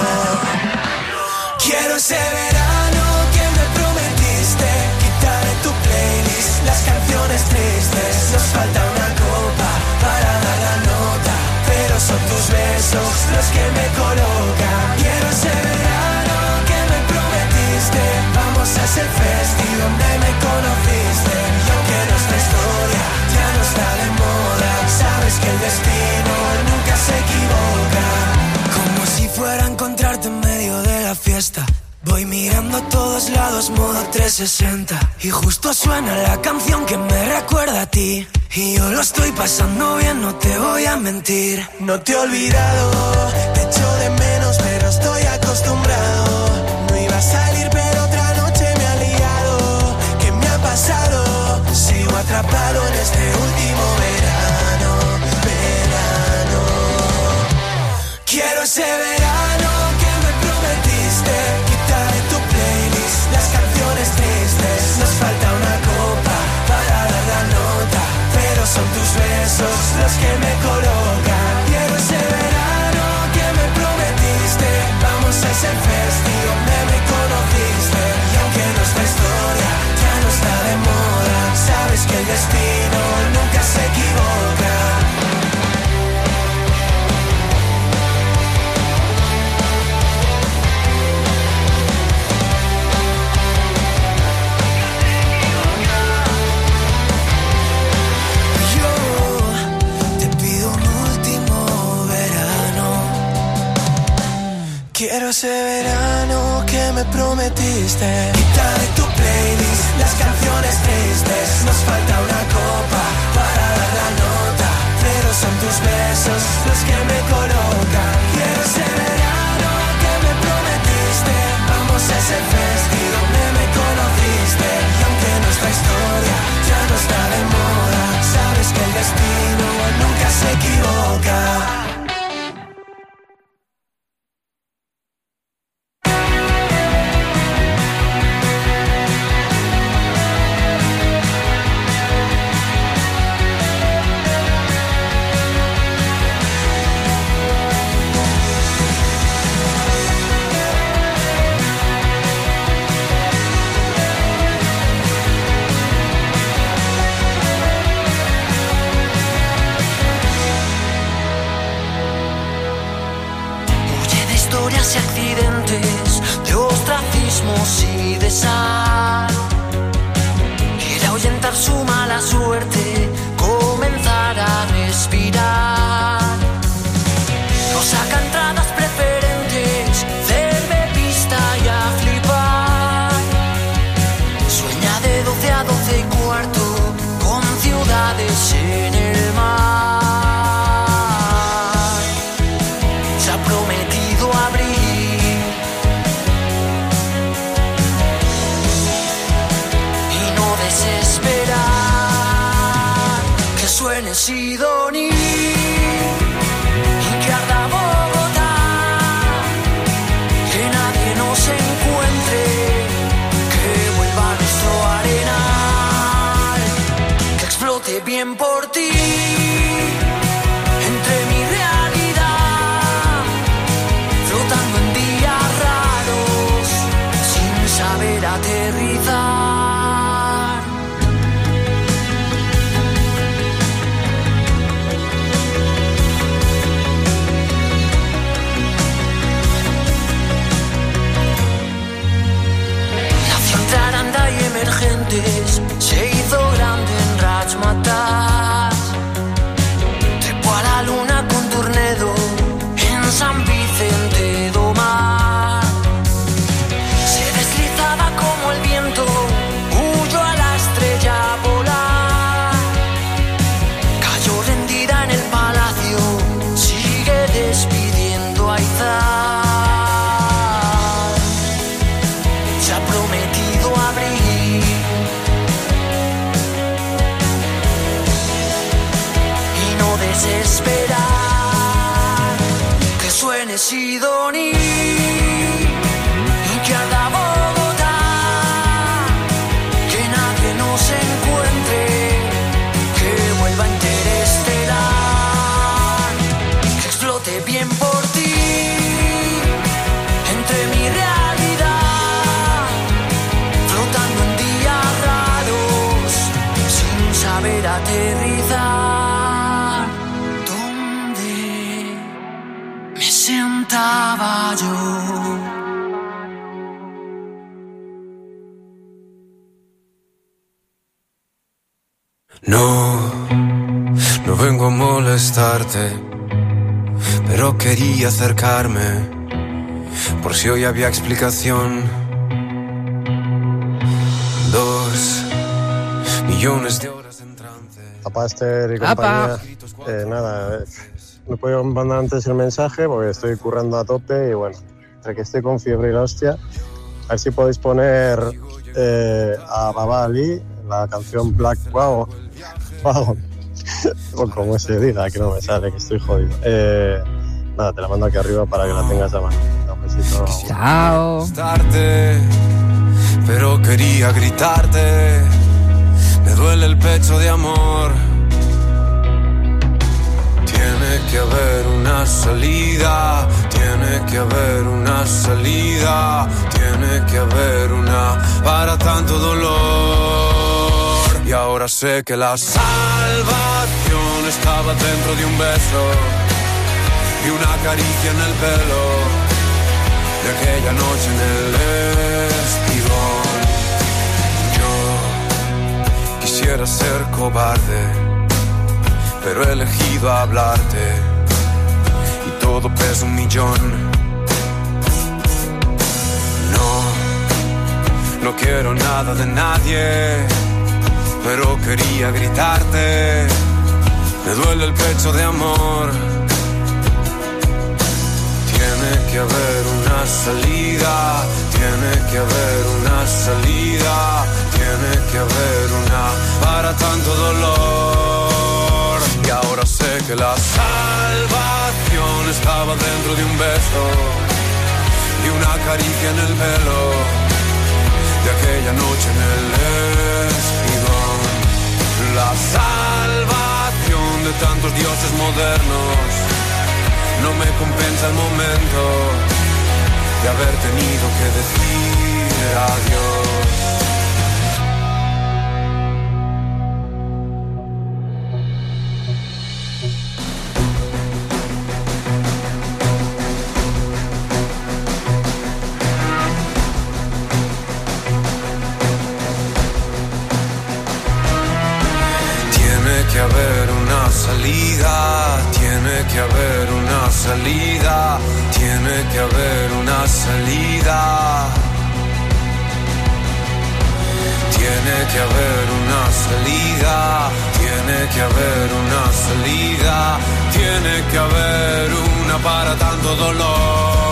Quiero ese verano que me prometiste. Quitaré tu playlist, las canciones tristes. Nos falta una copa para dar la nota, pero son tus besos los que me colocan. Quiero ese verano que me prometiste. Vamos a ese festi donde me conociste. Y aunque nuestra historia ya no está de moda, sabes que el destino nunca se equivoca. Como si fuera a encontrarte en medio de la fiesta. Voy mirando a todos lados, modo trescientos sesenta. Y justo suena la canción que me recuerda a ti. Y yo lo estoy pasando bien, no te voy a mentir. No te he olvidado, te echo de menos, pero estoy acostumbrado. No iba a salir, pero otra noche me ha liado. ¿Qué me ha pasado? Sigo atrapado en este último verano. Verano. Quiero ese verano que me prometiste. Quitaré tu playlist, las canciones tristes. Nos falta una copa para dar la nota, pero son tus besos los que me colocan. Quiero ese verano que me prometiste. Vamos a ese festi donde me conociste. Y aunque nuestra historia ya no está de moda, sabes que el destino nunca se equivoca. Quiero ese verano que me prometiste. Quitaré tu playlist, las canciones tristes. Nos falta una copa para dar la nota, pero son tus besos los que me colocan. Quiero ese verano que me prometiste. Vamos a ese festi donde me conociste. Y aunque nuestra historia ya no está de moda, sabes que el destino nunca se equivoca. Y accidentes, de ostracismos y de sal. Quiere ahuyentar su mala suerte, comenzar a respirar. No saca entradas preferentes, cerve pista y a flipar. Sueña de doce a doce y cuarto, con ciudades en el mar. Se ha prometido abrir Sidoní y que arda Bogotá, que nadie nos encuentre, que vuelva nuestro arenal, que explote bien por ti, entre mi realidad, flotando en días raros, sin saber aterrizar. Se hizo grande en Razzmatazz. Trepó a la luna con Turnedo en San Vicente do Mar. Se deslizaba como el viento Sidoní y cada Bogotá, que nadie nos encuentre, que vuelva interestelar, que explote bien por ti, entre mi realidad, flotando en días raros, sin saber aterrizar. ¿Dónde me sentaba yo? No, no vengo a molestarte, pero quería acercarme, por si hoy había explicación. Dos millones de horas en trance. Papá Esther y compañía, eh, nada, eh, no he podido mandar antes el mensaje porque estoy currando a tope y bueno, entre que estoy con fiebre y la hostia, a ver si podéis poner eh, a Baba Ali la canción Black Wagon, Wagon. o como se diga, que no me sale, que estoy jodido. Eh, nada, te la mando aquí arriba para que la tengas a mano. Un besito. Chao. Pero quería gritarte, me duele el pecho de amor. Tiene que haber una salida, tiene que haber una salida, tiene que haber una para tanto dolor. Y ahora sé que la salvación estaba dentro de un beso y una caricia en el pelo de aquella noche en el espigón. Yo quisiera ser cobarde, pero he elegido hablarte y todo pesa un millón. No, no quiero nada de nadie, pero quería gritarte, me duele el pecho de amor. Tiene que haber una salida, tiene que haber una salida, tiene que haber una para tanto dolor. Y ahora sé que la salvación estaba dentro de un beso y una caricia en el pelo de aquella noche en el espigón. La salvación de tantos dioses modernos no me compensa el momento de haber tenido que decir adiós. Tiene que haber una salida, tiene que haber una salida, tiene que haber una salida. Tiene que haber una salida, tiene que haber una salida, tiene que haber una para tanto dolor.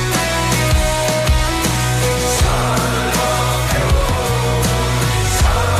Salvación,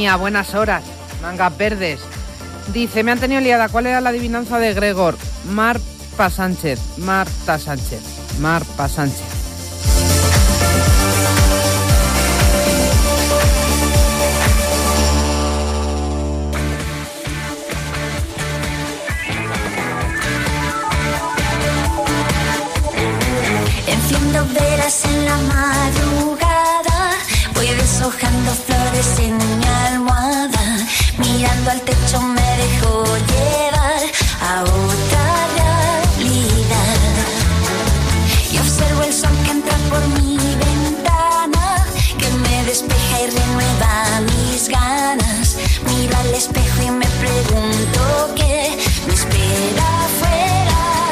mía, buenas horas. Mangas verdes. Dice, me han tenido liada. ¿Cuál era la adivinanza de Gregor? Marpa Sánchez. Marta Sánchez. Marpa Sánchez. Enciendo velas en la madrugada, voy deshojando flores en mi almohada, mirando al techo me dejo llevar a otra realidad. Y observo el sol que entra por mi ventana, que me despeja y renueva mis ganas. Miro al espejo y me pregunto qué me espera afuera.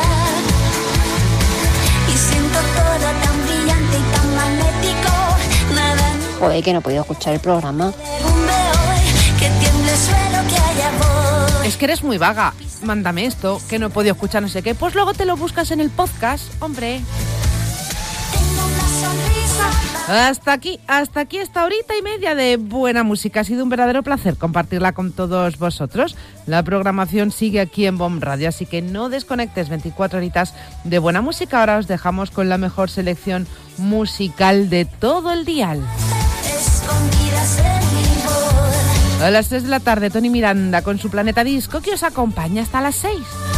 Y siento todo tan brillante y tan magnético, nada. Joder, que no he podido escuchar el programa. Que tiemble el suelo, que haya voz. Es que eres muy vaga. Mándame esto, que no he podido escuchar no sé qué. Pues luego te lo buscas en el podcast, hombre. Hasta aquí, hasta aquí esta horita y media de buena música. Ha sido un verdadero placer compartirla con todos vosotros. La programación sigue aquí en Bomb Radio, así que no desconectes. Veinticuatro horitas de buena música. Ahora os dejamos con la mejor selección musical de todo el dial. A las tres de la tarde, Tony Miranda con su Planeta Disco, que os acompaña hasta las seis.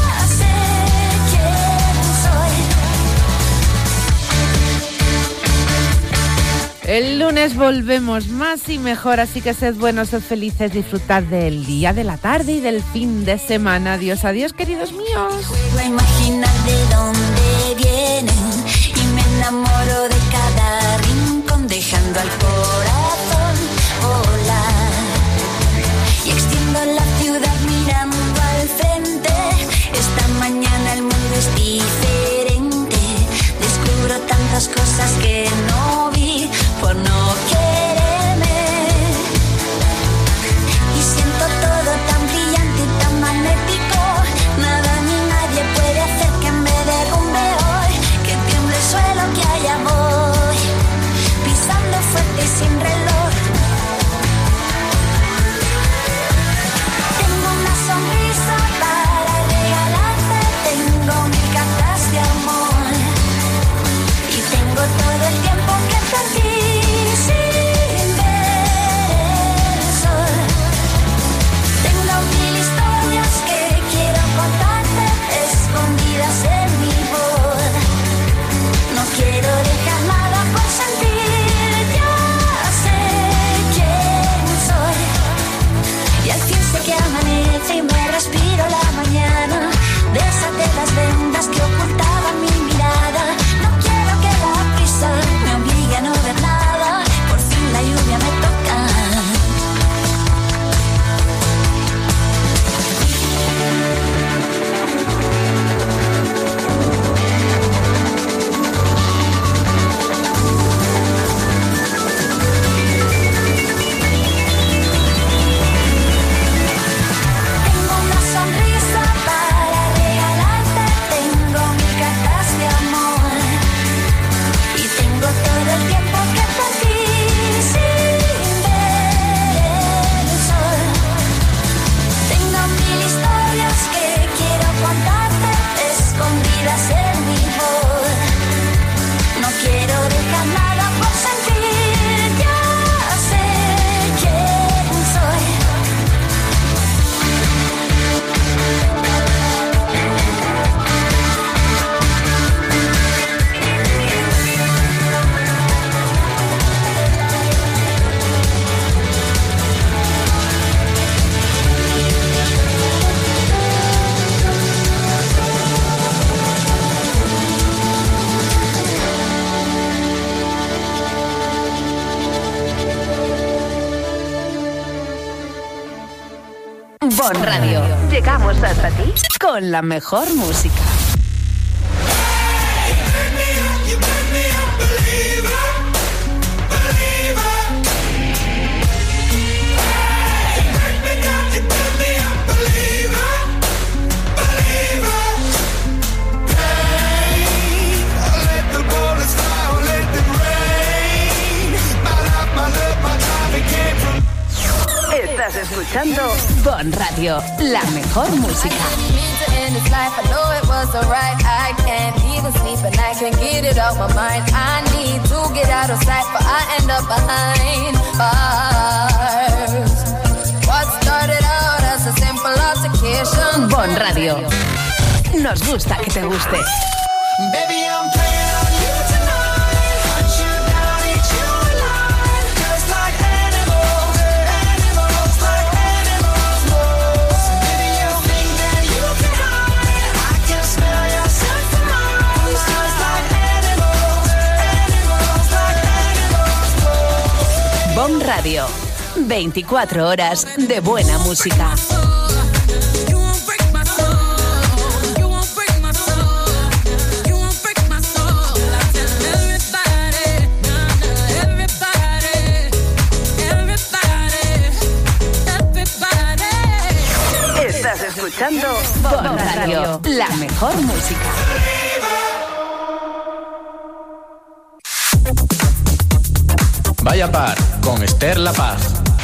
El lunes volvemos más y mejor, así que sed buenos, sed felices, disfrutad del día, de la tarde y del fin de semana. Adiós, adiós, queridos míos. Juego a imaginar de dónde vienen y me enamoro de cada rincón, dejando al corazón volar. Y extiendo la ciudad mirando al frente. Esta mañana el mundo es diferente. Descubro tantas cosas que no vi por no quererme. Y siento todo tan brillante y tan magnético. Nada ni nadie puede hacer que me derrumbe hoy. Que tiemble el suelo, que allá voy, pisando fuerte y sin reloj. Tengo una sonrisa para regalarte, tengo mil cartas de amor y tengo todo el tiempo que perdí sin ver el sol. Tengo mil historias que quiero contarte, escondidas en mi voz. No quiero dejar nada por sentir, ya sé quién soy. Y al fin sé que amanece y me respiro la mañana. Desate las vendas que ocultaban mi mirada. No quiero que la prisa me obligue a no ver nada. Por fin la lluvia me toca. Tengo una sonrisa para regalarte, tengo mil cartas de amor y tengo todo el tiempo que perdí sin ver el sol. Tengo mil historias que quiero contarte, escondidas en mi voz. No quiero dejar nada por sentir, ya sé quién soy. Bon Radio. Llegamos hasta ti con la mejor música. escuchando Bon Radio, la mejor música. Bon Radio. Nos gusta que te guste. Baby, I'm playing on you tonight. Hunt you down, eat you alive. Just like animals, animals, like animals. So baby, you think that you can hide? I can smell yourself from miles. Just like animals, animals, like animals. Bon Radio. veinticuatro horas de buena música. Estás escuchando Bon Radio, la mejor música. Vaya par con Esther La Paz.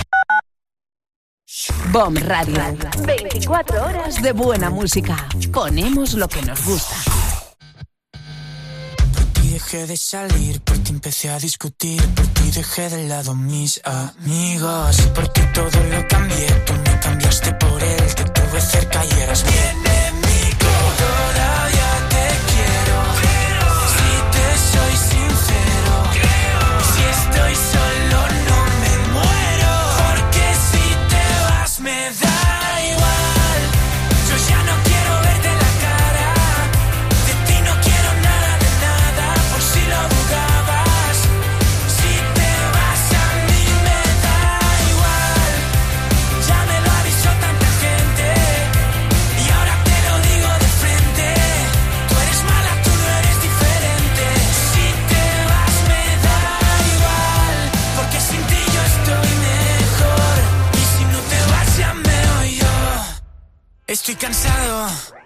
Bon Radio, veinticuatro horas de buena música. Ponemos lo que nos gusta. Por ti dejé de salir, por ti empecé a discutir, por ti dejé de lado mis amigos, y por ti todo lo cambié. Tú me cambiaste por él, te tuve cerca y eras mi enemigo. Todavía te quiero, si te soy sincero, si estoy solo no me muero, porque si te vas me da igual. Yo ya no quiero verte la cara, de ti no quiero nada de nada, por si lo dudabas. Si te vas a mí me da igual, ya me lo avisó tanta gente, y ahora te lo digo de frente. Tú eres mala, tú no eres diferente. Si te vas me da igual, porque sin ti yo estoy mejor, y si no te vas ya me voy yo. Estoy cansado,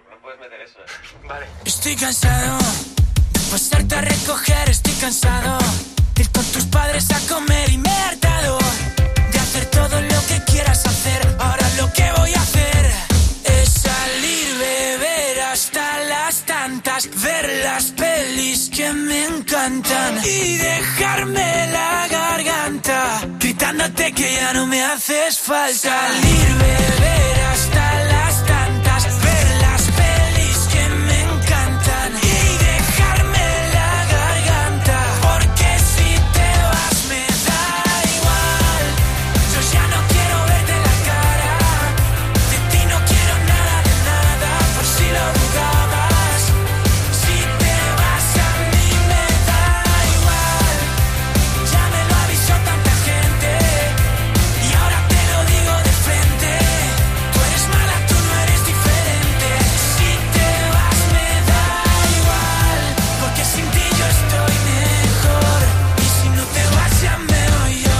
estoy cansado de pasarte a recoger, estoy cansado de ir con tus padres a comer y me he hartado de hacer todo lo que quieras hacer. Ahora lo que voy a hacer es salir, beber hasta las tantas, ver las pelis que me encantan y dejarme la garganta gritándote que ya no me haces falta. Salir, beber hasta las tantas, ver las pelis que me encantan y dejarme la garganta, porque si te vas me da igual. Yo ya no quiero verte la cara, de ti no quiero nada de nada, por si lo dudabas. Si te vas a mí me da igual, ya me lo avisó tanta gente, y ahora te lo digo de frente. Tú eres mala, tú no eres diferente. Si te vas me da igual, porque sin ti yo estoy mejor, y si no te vas ya me voy yo.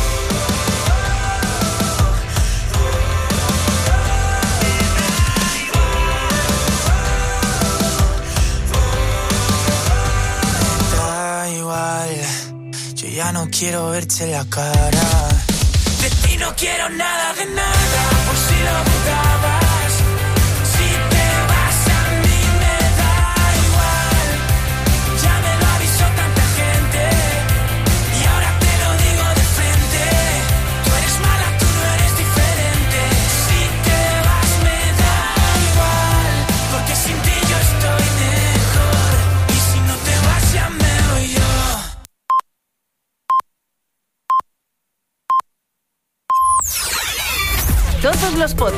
Da igual, yo ya no quiero verte la cara, de ti no quiero nada de nada, por si lo dudabas. Si te vas a mí me da igual, ya me lo avisó tanta gente, y ahora te lo digo de frente. Tú eres mala, tú no eres diferente. Si te vas me da igual, porque sin ti yo estoy mejor, y si no te vas ya me voy yo. Todos los podcasts